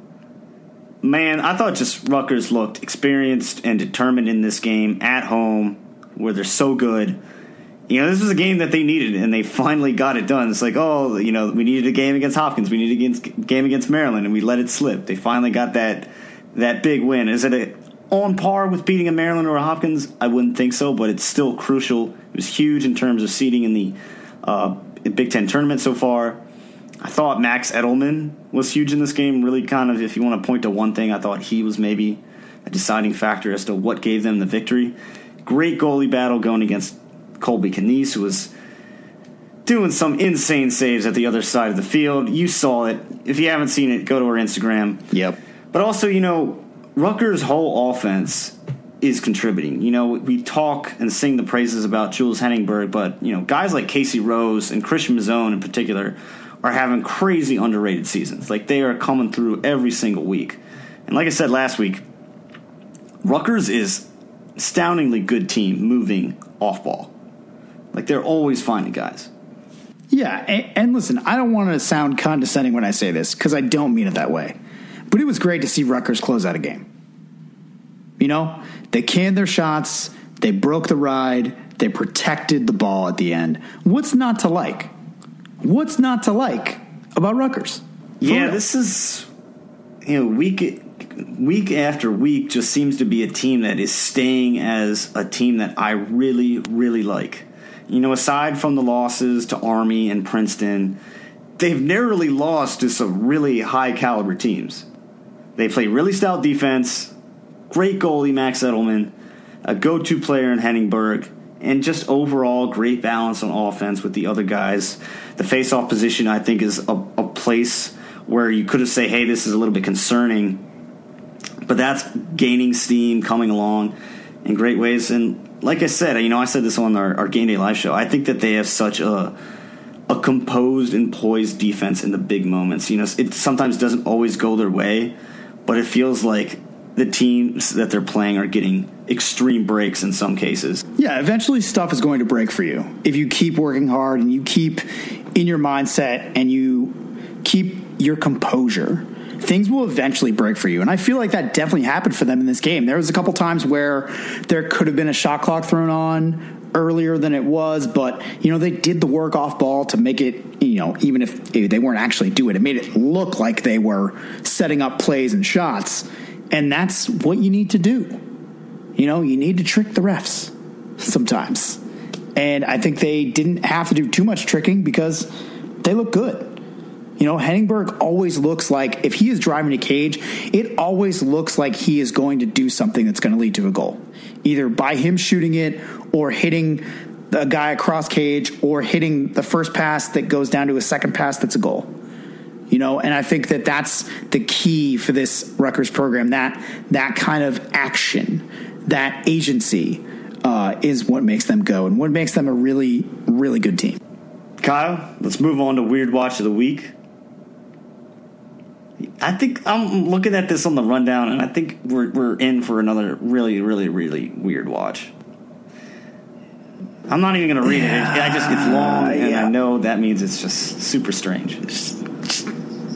Man, I thought just Rutgers looked experienced and determined in this game at home, where they're so good. You know, this was a game that they needed, and they finally got it done. It's like, oh, you know, we needed a game against Hopkins. We needed a game against Maryland, and we let it slip. They finally got that that big win. Is it a, on par with beating a Maryland or a Hopkins? I wouldn't think so, but it's still crucial. It was huge in terms of seeding in the uh, Big Ten tournament so far. I thought Max Edelman was huge in this game. Really kind of, if you want to point to one thing, I thought he was maybe a deciding factor as to what gave them the victory. Great goalie battle going against Colby Knies, who was doing some insane saves at the other side of the field. You saw it. If you haven't seen it, go to our Instagram. Yep. But also, you know, Rutgers' whole offense is contributing. You know, we talk and sing the praises about Jules Henningberg, but, you know, guys like Casey Rose and Christian Mazzone in particular are having crazy underrated seasons. Like, they are coming through every single week. And like I said last week, Rutgers is astoundingly good team moving off ball. Like, they're always finding guys. Yeah, and, and listen, I don't want to sound condescending when I say this, because I don't mean it that way. But it was great to see Rutgers close out a game. You know, they canned their shots, they broke the ride, they protected the ball at the end. What's not to like? What's not to like about Rutgers? For yeah, real. this is, you know, week week after week just seems to be a team that is staying as a team that I really, really like. You know, aside from the losses to Army and Princeton, they've narrowly lost to some really high-caliber teams. They play really stout defense, great goalie Max Edelman, a go-to player in Henningberg, and just overall great balance on offense with the other guys. The face-off position, I think, is a, a place where you could have said, hey, this is a little bit concerning, but that's gaining steam, coming along in great ways. And like I said, you know, I said this on our, our Game Day Live show. I think that they have such a a composed and poised defense in the big moments. You know, it sometimes doesn't always go their way, but it feels like the teams that they're playing are getting extreme breaks in some cases. Yeah, eventually stuff is going to break for you. If you keep working hard and you keep in your mindset and you keep your composure, things will eventually break for you. And I feel like that definitely happened for them in this game. There was a couple times where there could have been a shot clock thrown on earlier than it was, but, you know, they did the work off ball to make it, you know, even if they weren't actually doing it, it made it look like they were setting up plays and shots. And that's what you need to do. You know, you need to trick the refs sometimes. And I think they didn't have to do too much tricking because they look good. You know, Henningberg always looks like, if he is driving a cage, it always looks like he is going to do something that's going to lead to a goal. Either by him shooting it or hitting the guy across cage or hitting the first pass that goes down to a second pass that's a goal. You know, and I think that that's the key for this Rutgers program, that that kind of action, that agency uh, is what makes them go and what makes them a really, really good team. Kyle, let's move on to Weird Watch of the Week. I think I'm looking at this on the rundown, and I think we're we're in for another really, really, really weird watch. I'm not even going to read yeah, it. I just it's long, and yeah. I know that means it's just super strange. Just, just,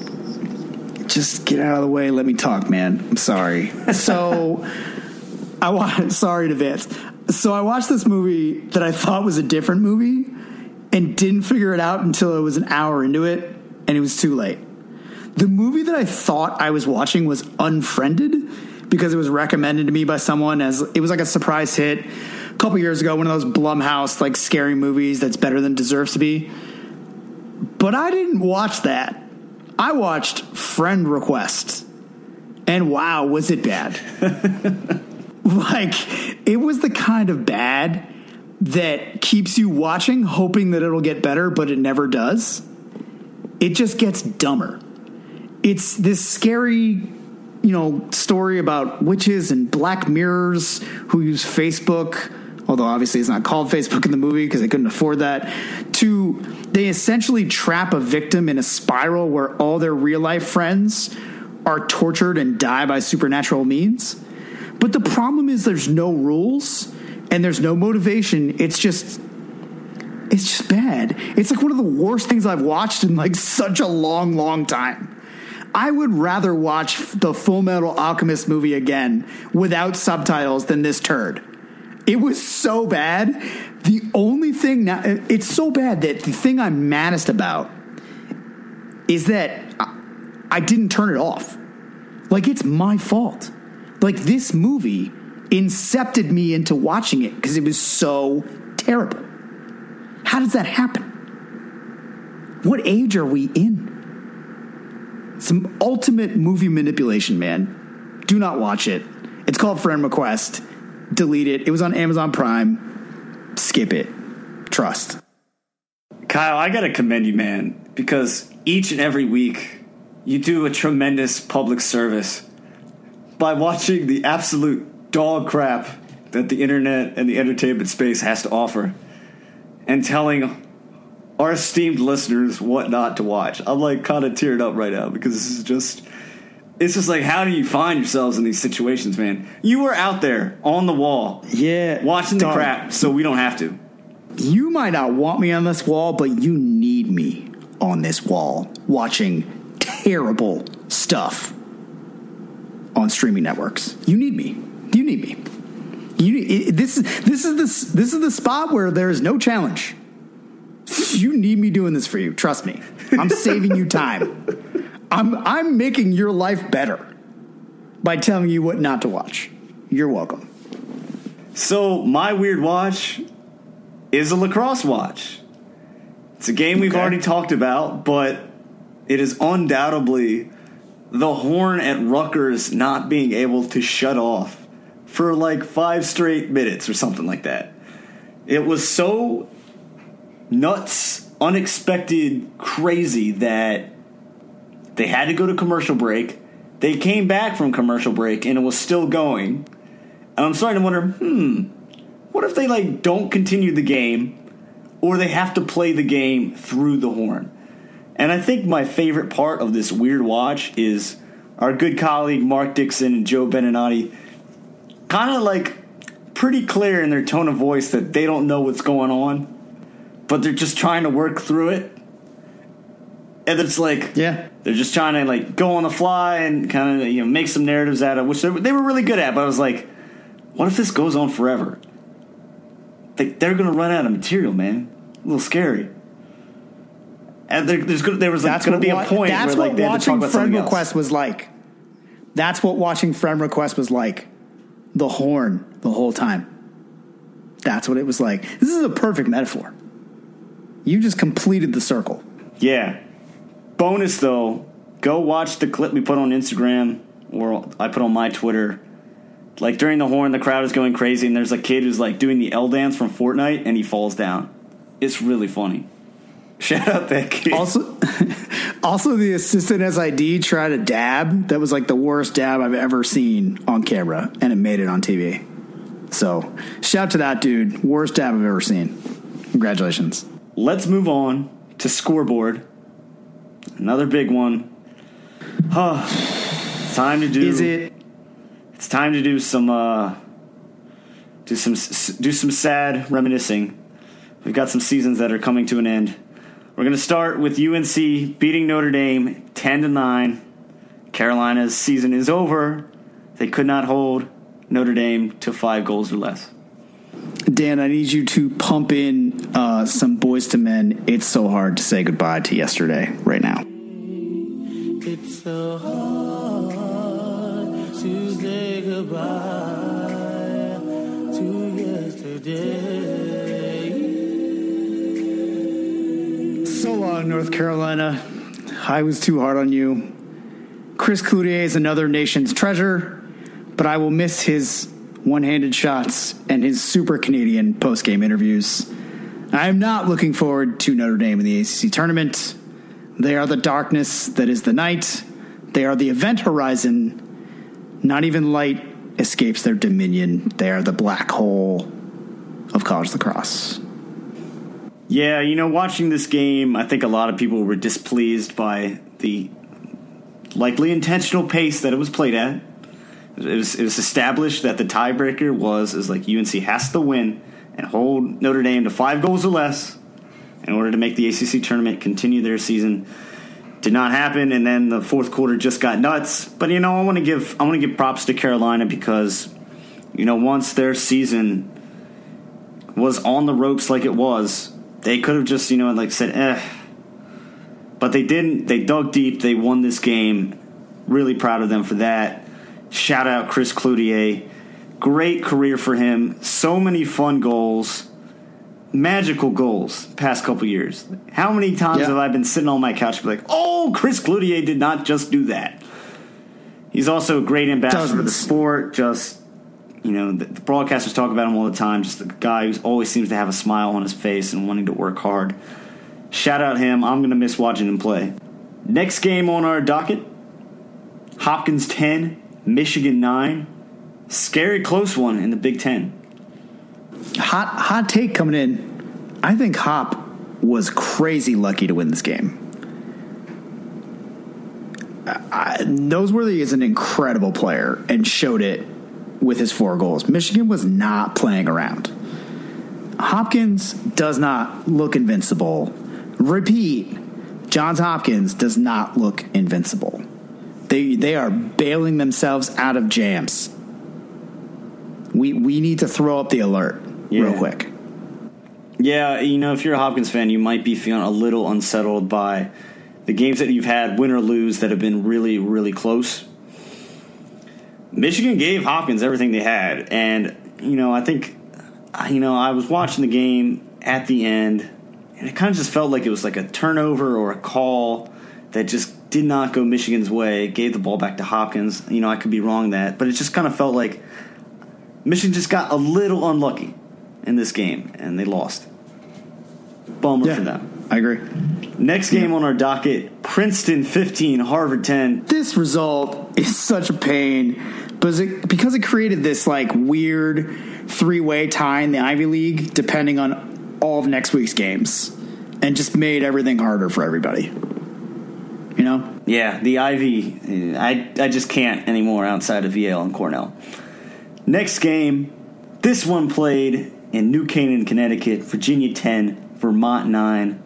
just get out of the way. Let me talk, man. I'm sorry. So, I wa- sorry to Vince. So I watched this movie that I thought was a different movie, and didn't figure it out until it was an hour into it, and it was too late. The movie that I thought I was watching was Unfriended because it was recommended to me by someone as it was like a surprise hit a couple years ago, one of those Blumhouse like scary movies that's better than it deserves to be. But I didn't watch that. I watched Friend Request. And wow, was it bad. Like, it was the kind of bad that keeps you watching, hoping that it'll get better, but it never does. It just gets dumber. It's this scary, you know, story about witches and black mirrors who use Facebook, although obviously it's not called Facebook in the movie because they couldn't afford that, to they essentially trap a victim in a spiral where all their real life friends are tortured and die by supernatural means. But the problem is there's no rules and there's no motivation. It's just it's just bad. It's like one of the worst things I've watched in like such a long, long time. I would rather watch the Full Metal Alchemist movie again without subtitles than this turd. It was so bad. The only thing now, it's so bad that the thing I'm maddest about is that I didn't turn it off. Like, it's my fault. Like, this movie incepted me into watching it because it was so terrible. How does that happen? What age are we in? Some ultimate movie manipulation, man. Do not watch it. It's called Friend Request. Delete it. It was on Amazon Prime. Skip it. Trust. Kyle, I got to commend you, man, because each and every week you do a tremendous public service by watching the absolute dog crap that the internet and the entertainment space has to offer and telling our esteemed listeners what not to watch. I'm like kind of teared up right now because this is just It's just like, how do you find yourselves in these situations, man? You were out there on the wall, yeah, watching the dog. crap, so we don't have to. You might not want me on this wall, but you need me on this wall watching terrible stuff on streaming networks. You need me. You need me. You need, it, this is this is the this is the spot where there is no challenge. You need me doing this for you. Trust me. I'm saving you time. I'm I'm making your life better by telling you what not to watch. You're welcome. So my weird watch is a lacrosse watch. It's a game we've Okay. already talked about, but it is undoubtedly the horn at Rutgers not being able to shut off for like five straight minutes or something like that. It was so nuts, unexpected, crazy that they had to go to commercial break. They came back from commercial break and it was still going. And I'm starting to wonder, hmm, what if they like don't continue the game or they have to play the game through the horn? And I think my favorite part of this weird watch is our good colleague Mark Dixon and Joe Beninati kind of like pretty clear in their tone of voice that they don't know what's going on, but they're just trying to work through it. And it's like, Yeah. they're just trying to like go on the fly and kind of, you know, make some narratives out of, which they they were really good at. But I was like, what if this goes on forever? They, they're going to run out of material, man. A little scary. And there, there's gonna, there was like, going to be a wa- point that's where like what they had to talk watching about Friend something Request else. was like. That's what watching Friend Request was like. The horn the whole time. That's what it was like. This is a perfect metaphor. You just completed the circle. Yeah. Bonus though, go watch the clip we put on Instagram or I put on my Twitter. Like during the horn, the crowd is going crazy, and there's a kid who's like doing the L dance from Fortnite, and he falls down. It's really funny. Shout out that kid. Also, also the assistant S I D tried a dab that was like the worst dab I've ever seen on camera, and it made it on T V. So, shout out to that dude. Worst dab I've ever seen. Congratulations. Let's move on to scoreboard. Another big one. Huh. It's time to do. Is it? It's time to do some. Uh, do some. Do some sad reminiscing. We've got some seasons that are coming to an end. We're going to start with U N C beating Notre Dame ten to nine. Carolina's season is over. They could not hold Notre Dame to five goals or less. Dan, I need you to pump in uh, some Boys to Men. It's so hard to say goodbye to yesterday right now. It's so hard to say goodbye to yesterday. So long, North Carolina. I was too hard on you. Chris Cloutier is another nation's treasure, but I will miss his one-handed shots and his super Canadian post-game interviews. I am not looking forward to Notre Dame in the A C C tournament. They are the darkness that is the night. They are the event horizon. Not even light escapes their dominion. They are the black hole of college lacrosse. Yeah, you know, watching this game, I think a lot of people were displeased by the likely intentional pace that it was played at. It was, it was established that the tiebreaker was is like U N C has to win and hold Notre Dame to five goals or less in order to make the A C C tournament continue their season. Did not happen, and then the fourth quarter just got nuts. But you know, I want to give I want to give props to Carolina because you know once their season was on the ropes like it was, they could have just you know like said eh. But they didn't. They dug deep. They won this game. Really proud of them for that. Shout out Chris Cloutier. Great career for him. So many fun goals. Magical goals past couple years. How many times yeah. have I been sitting on my couch and be like, oh, Chris Cloutier did not just do that. He's also a great ambassador Dozens. for the sport. Just, you know, the, the broadcasters talk about him all the time. Just a guy who always seems to have a smile on his face and wanting to work hard. Shout out him. I'm going to miss watching him play. Next game on our docket, Hopkins ten, Michigan nine. Scary close one in the Big Ten. Hot hot take coming in. I think Hop was crazy lucky to win this game. I, Noseworthy is an incredible player and showed it with his four goals. Michigan was not playing around. Hopkins does not look invincible. Repeat, Johns Hopkins does not look invincible. They they are bailing themselves out of jams. We we need to throw up the alert yeah. real quick. Yeah, you know, if you're a Hopkins fan, you might be feeling a little unsettled by the games that you've had, win or lose, that have been really, really close. Michigan gave Hopkins everything they had, and, you know, I think, you know, I was watching the game at the end, and it kind of just felt like it was like a turnover or a call that just did not go Michigan's way, gave the ball back to Hopkins. You know, I could be wrong that, but it just kind of felt like Michigan just got a little unlucky in this game, and they lost. Bummer yeah, for them. I agree. Next game on our docket, Princeton fifteen, Harvard ten. This result is such a pain because it, because it created this like weird three-way tie in the Ivy League depending on all of next week's games and just made everything harder for everybody. You know? Yeah, the Ivy, I, I just can't anymore outside of Yale and Cornell. Next game, this one played in New Canaan, Connecticut, Virginia ten, Vermont nine.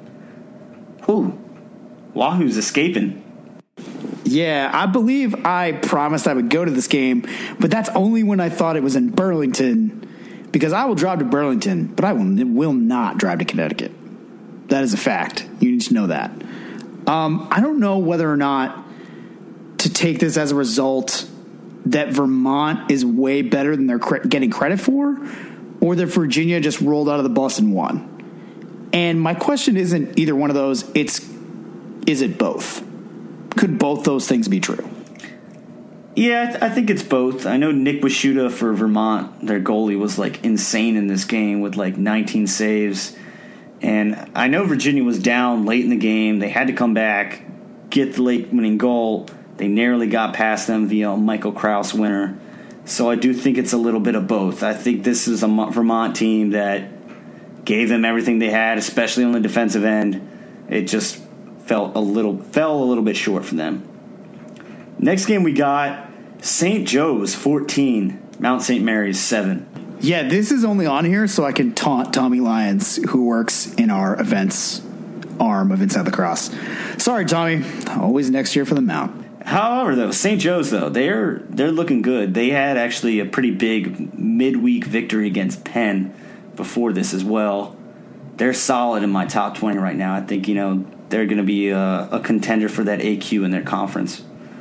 Ooh, Wahoo's escaping. Yeah, I believe I promised I would go to this game, but that's only when I thought it was in Burlington, because I will drive to Burlington, but I will, will not drive to Connecticut. That is a fact. You need to know that. Um, I don't know whether or not to take this as a result that Vermont is way better than they're cre- getting credit for, or that Virginia just rolled out of the bus and won. And my question isn't either one of those. It's, is it both? Could both those things be true? Yeah, I, th- I think it's both. I know Nick Washuta for Vermont, their goalie, was like insane in this game with like nineteen saves. And I know Virginia was down late in the game. They had to come back, get the late winning goal. They narrowly got past them via a Michael Krause winner. So I do think it's a little bit of both. I think this is a Vermont team that gave them everything they had, especially on the defensive end. It just felt a little fell a little bit short for them. Next game we got Saint Joe's fourteen, Mount Saint Mary's seven. Yeah, this is only on here so I can taunt Tommy Lyons, who works in our events arm of Inside Lacrosse. Sorry, Tommy. Always next year for the Mount. However, though, Saint Joe's, though, they're they're looking good. They had actually a pretty big midweek victory against Penn before this as well. They're solid in my top twenty right now. I think, you know, they're going to be a, a contender for that A Q in their conference.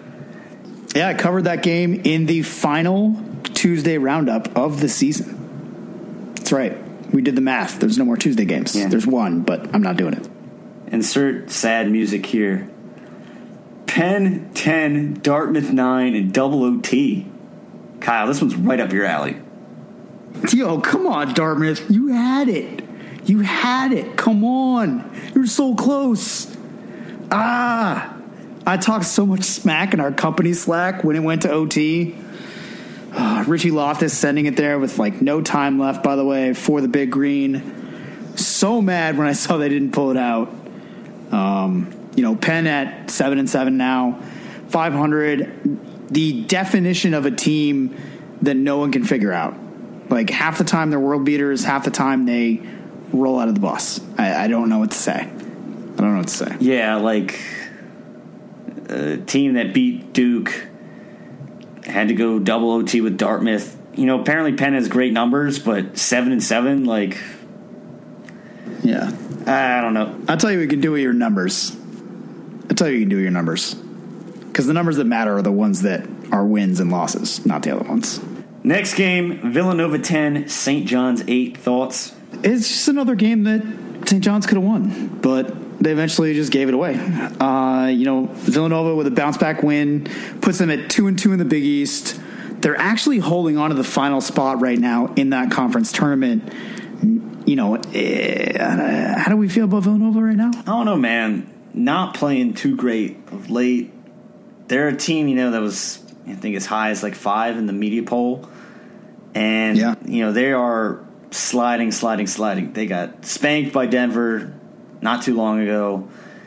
Yeah, I covered that game in the final Tuesday roundup of the season. That's right. We did the math. There's no more Tuesday games. Yeah. There's one, but I'm not doing it. Insert sad music here. Penn ten, Dartmouth nine, and double O T. Kyle, this one's right up your alley. Yo, come on, Dartmouth. You had it. You had it. Come on. You're so close. Ah. I talked so much smack in our company Slack when it went to O T. Uh, Richie Loftus sending it there with like no time left, by the way, for the Big Green. So mad when I saw they didn't pull it out. Um, you know, Penn at seven and seven now, five hundred. The definition of a team that no one can figure out. Like half the time they're world beaters, half the time they roll out of the bus. I, I don't know what to say. I don't know what to say. Yeah, like a team that beat Duke had to go double O T with Dartmouth. You know, apparently Penn has great numbers, but seven and seven, like, yeah, I don't know. I'll tell you what you can do with your numbers. I'll tell you what you can do with your numbers, because the numbers that matter are the ones that are wins and losses, not the other ones. Next game, Villanova ten, Saint John's eight. Thoughts? It's just another game that Saint John's could have won, but they eventually just gave it away. Uh, you know, Villanova with a bounce-back win puts them at two and two in the Big East. They're actually holding on to the final spot right now in that conference tournament. You know, uh, how do we feel about Villanova right now? I don't know, man. Not playing too great of late. They're a team, you know, that was, I think, as high as like five in the media poll. And, yeah. you know, they are sliding, sliding, sliding. They got spanked by Denver not too long ago.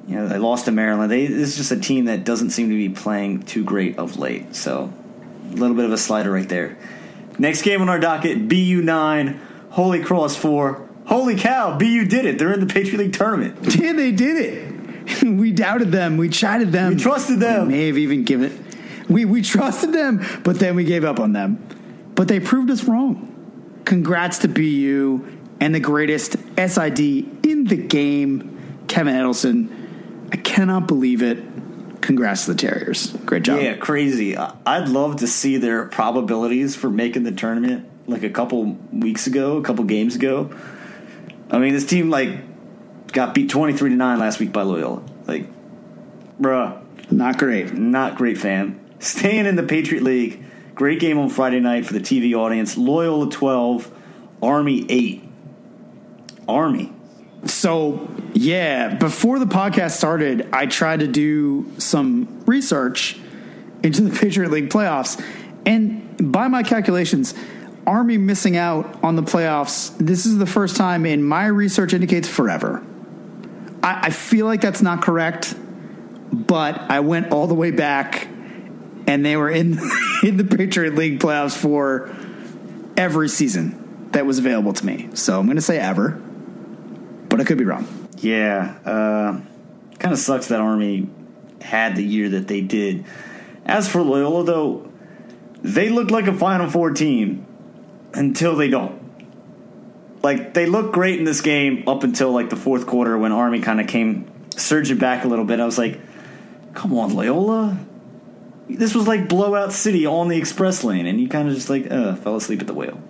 You know, they lost to Maryland. They, this is just a team that doesn't seem to be playing too great of late. So, a little bit of a slider right there. Next game on our docket, B U nine, Holy Cross four. Holy cow, B U did it. They're in the Patriot League tournament. Yeah, they did it. We doubted them. We chided them. We trusted them. We may have even given it. We, we trusted them, but then we gave up on them. But they proved us wrong. Congrats to B U and the greatest S I D in the game, Kevin Edelson. I cannot believe it. Congrats to the Terriers. Great job. Yeah, crazy. I'd love to see their probabilities for making the tournament like a couple weeks ago, a couple games ago. I mean, this team, like, got beat twenty-three to nine last week by Loyola. Like, bruh. Not great. Not great, fam. Staying in the Patriot League. Great game on Friday night for the T V audience. Loyola twelve, Army eight. Army. So, yeah, before the podcast started, I tried to do some research into the Patriot League playoffs. And by my calculations, Army missing out on the playoffs, this is the first time in my research indicates forever. I, I feel like that's not correct, but I went all the way back, and they were in, in the Patriot League playoffs for every season that was available to me. So I'm going to say ever. But I could be wrong. Yeah. Uh, kind of sucks that Army had the year that they did. As for Loyola, though, they looked like a Final Four team until they don't. Like, they looked great in this game up until, like, the fourth quarter when Army kind of came surging back a little bit. I was like, come on, Loyola. This was like Blowout City on the express lane, and you kind of just, like, uh, fell asleep at the wheel.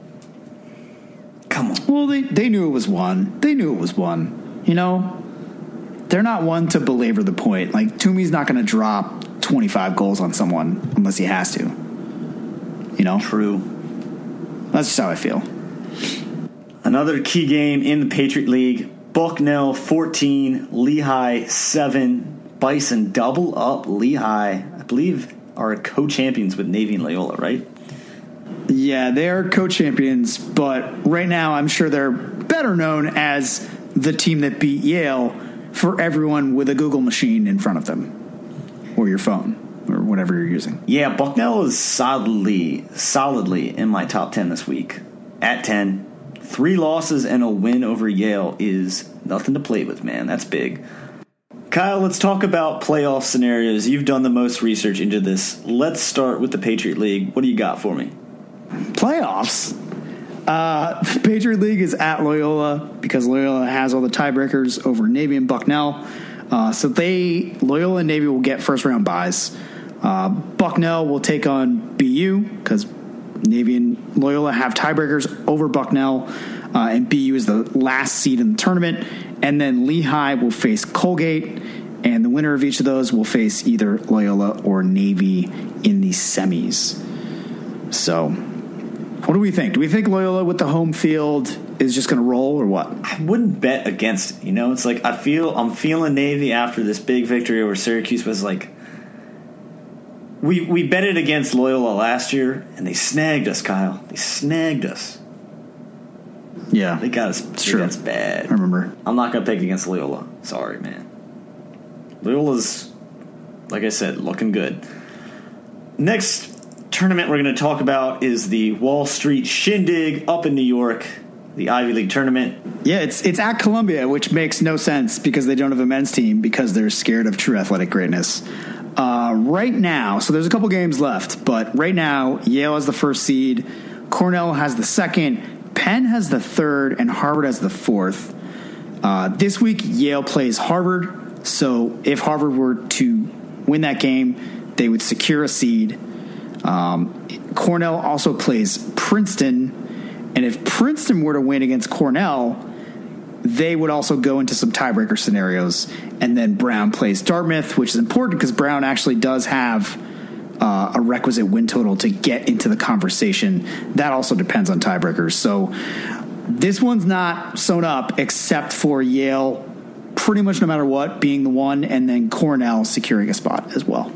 Come on. Well, they, they knew it was one. They knew it was one. You know, they're not one to belabor the point. Like, Toomey's not going to drop twenty-five goals on someone unless he has to. You know? True. That's just how I feel. Another key game in the Patriot League. Bucknell fourteen, Lehigh seven. Bison double up Lehigh. I believe are co-champions with Navy and Loyola, right? Yeah, they are co-champions, but right now I'm sure they're better known as the team that beat Yale for everyone with a Google machine in front of them, or your phone, or whatever you're using. Yeah, Bucknell is solidly, solidly in my top ten this week. At ten, three losses and a win over Yale is nothing to play with, man. That's big. Kyle, let's talk about playoff scenarios. You've done the most research into this. Let's start with the Patriot League. What do you got for me? Playoffs. Uh, the Patriot League is at Loyola because Loyola has all the tiebreakers over Navy and Bucknell. Uh, so they Loyola and Navy will get first round byes. Uh, Bucknell will take on B U because Navy and Loyola have tiebreakers over Bucknell, uh, and B U is the last seed in the tournament. And then Lehigh will face Colgate, and the winner of each of those will face either Loyola or Navy in the semis. So, what do we think? Do we think Loyola with the home field is just going to roll, or what? I wouldn't bet against it. You know, it's like I feel I'm feeling Navy after this big victory over Syracuse was like we we betted against Loyola last year, and they snagged us, Kyle. They snagged us. Yeah, they got us. It's true. That's bad. I remember. I'm not going to pick against Loyola. Sorry, man. Loyola's, like I said, looking good. Next tournament we're going to talk about is the Wall Street Shindig up in New York, the Ivy League tournament. Yeah, it's it's at Columbia, which makes no sense because they don't have a men's team because they're scared of true athletic greatness. Uh, right now, so there's a couple games left, but right now, Yale has the first seed, Cornell has the second, Penn has the third, and Harvard has the fourth. Uh, this week, Yale plays Harvard, so if Harvard were to win that game, they would secure a seed. Um, Cornell also plays Princeton, and if Princeton were to win against Cornell, they would also go into some tiebreaker scenarios, and then Brown plays Dartmouth, which is important because Brown actually does have uh, a requisite win total to get into the conversation. That also depends on tiebreakers. So this one's not sewn up except for Yale, pretty much no matter what, being the one, and then Cornell securing a spot as well.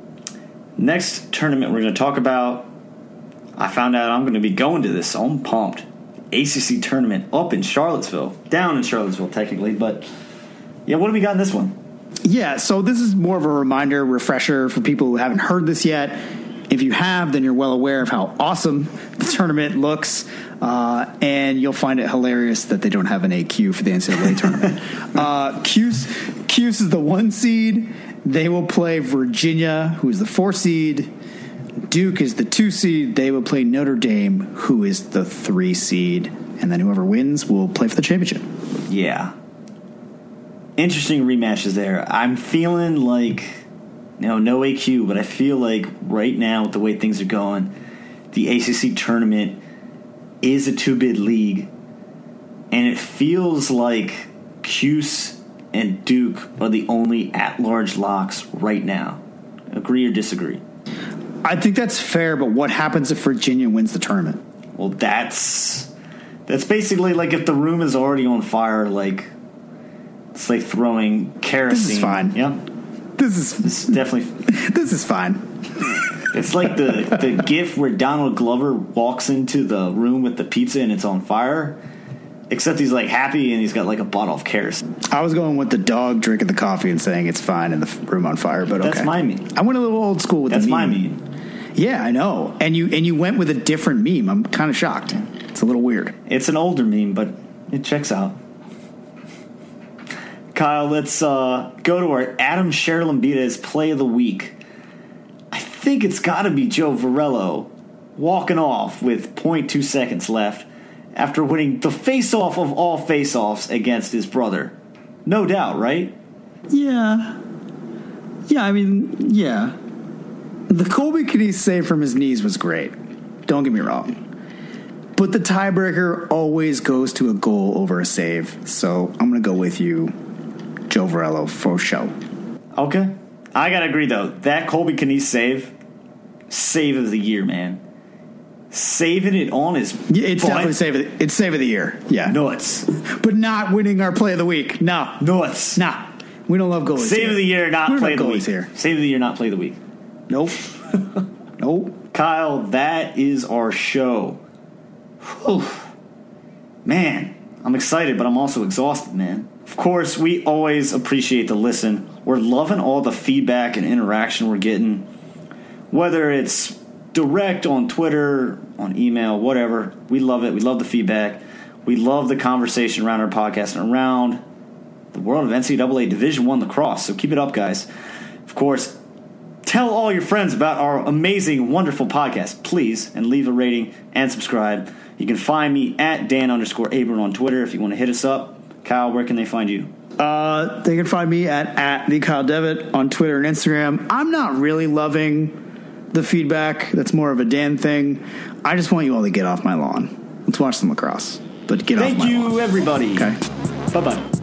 Next tournament we're going to talk about, I found out I'm going to be going to this, so I'm pumped. A C C tournament up in Charlottesville. Down in Charlottesville, technically, but yeah, what do we got in this one? Yeah, so this is more of a reminder, refresher for people who haven't heard this yet. If you have, then you're well aware of how awesome the tournament looks, uh, and you'll find it hilarious that they don't have an A Q for the N C double A tournament. Uh, Cuse, Cuse is the one seed. They will play Virginia, who is the four seed. Duke is the two seed. They will play Notre Dame, who is the three seed. And then whoever wins will play for the championship. Yeah. Interesting rematches there. I'm feeling like, you know, no A Q, but I feel like right now with the way things are going, the A C C tournament is a two-bid league, and it feels like Cuse and Duke are the only at-large locks right now. Agree or disagree? I think that's fair, but what happens if Virginia wins the tournament? Well, that's that's basically like if the room is already on fire, like it's like throwing kerosene. This is fine. Yeah. This is This is definitely this is fine. It's like the, the gif where Donald Glover walks into the room with the pizza and it's on fire, except he's like happy and he's got like a bottle of kerosene. I was going with the dog drinking the coffee and saying it's fine and the room on fire, but okay. That's my meme. I went a little old school with That's the my meme. meme. Yeah, I know. And you and you went with a different meme. I'm kind of shocked. It's a little weird. It's an older meme, but it checks out. Kyle, let's uh, go to our Adam Sherlambita's play of the week. I think it's got to be Joe Varello walking off with zero point two seconds left after winning the face-off of all face-offs against his brother. No doubt, right? Yeah. Yeah, I mean, yeah. The Colby Knies save from his knees was great. Don't get me wrong. But the tiebreaker always goes to a goal over a save. So I'm going to go with you, Joe Varello, for show. Okay. I got to agree, though. That Colby Knies save, save of the year, man. Saving it on his Yeah, it's butt. definitely save of the, it's save of the year. Yeah. Nuts. But not winning our play of the week. No. Nuts. Nah. We don't love goalies. Save here. of the year, not We don't play of love the goalies week. here. Save of the year, not play of the week. Nope. Nope. Kyle, that is our show. Whew. Man, I'm excited, but I'm also exhausted, man. Of course, we always appreciate the listen. We're loving all the feedback and interaction we're getting. Whether it's direct on Twitter, on email, whatever. We love it. We love the feedback. We love the conversation around our podcast and around the world of N C double A Division One lacrosse. So keep it up, guys. Of course, tell all your friends about our amazing, wonderful podcast, please, and leave a rating and subscribe. You can find me at Dan underscore Abram on Twitter if you want to hit us up. Kyle, where can they find you? Uh, they can find me at, at the Kyle Devitt on Twitter and Instagram. I'm not really loving the feedback. That's more of a Dan thing. I just want you all to get off my lawn. Let's watch some lacrosse. But get Thank off my you, lawn. everybody. Okay. Bye-bye.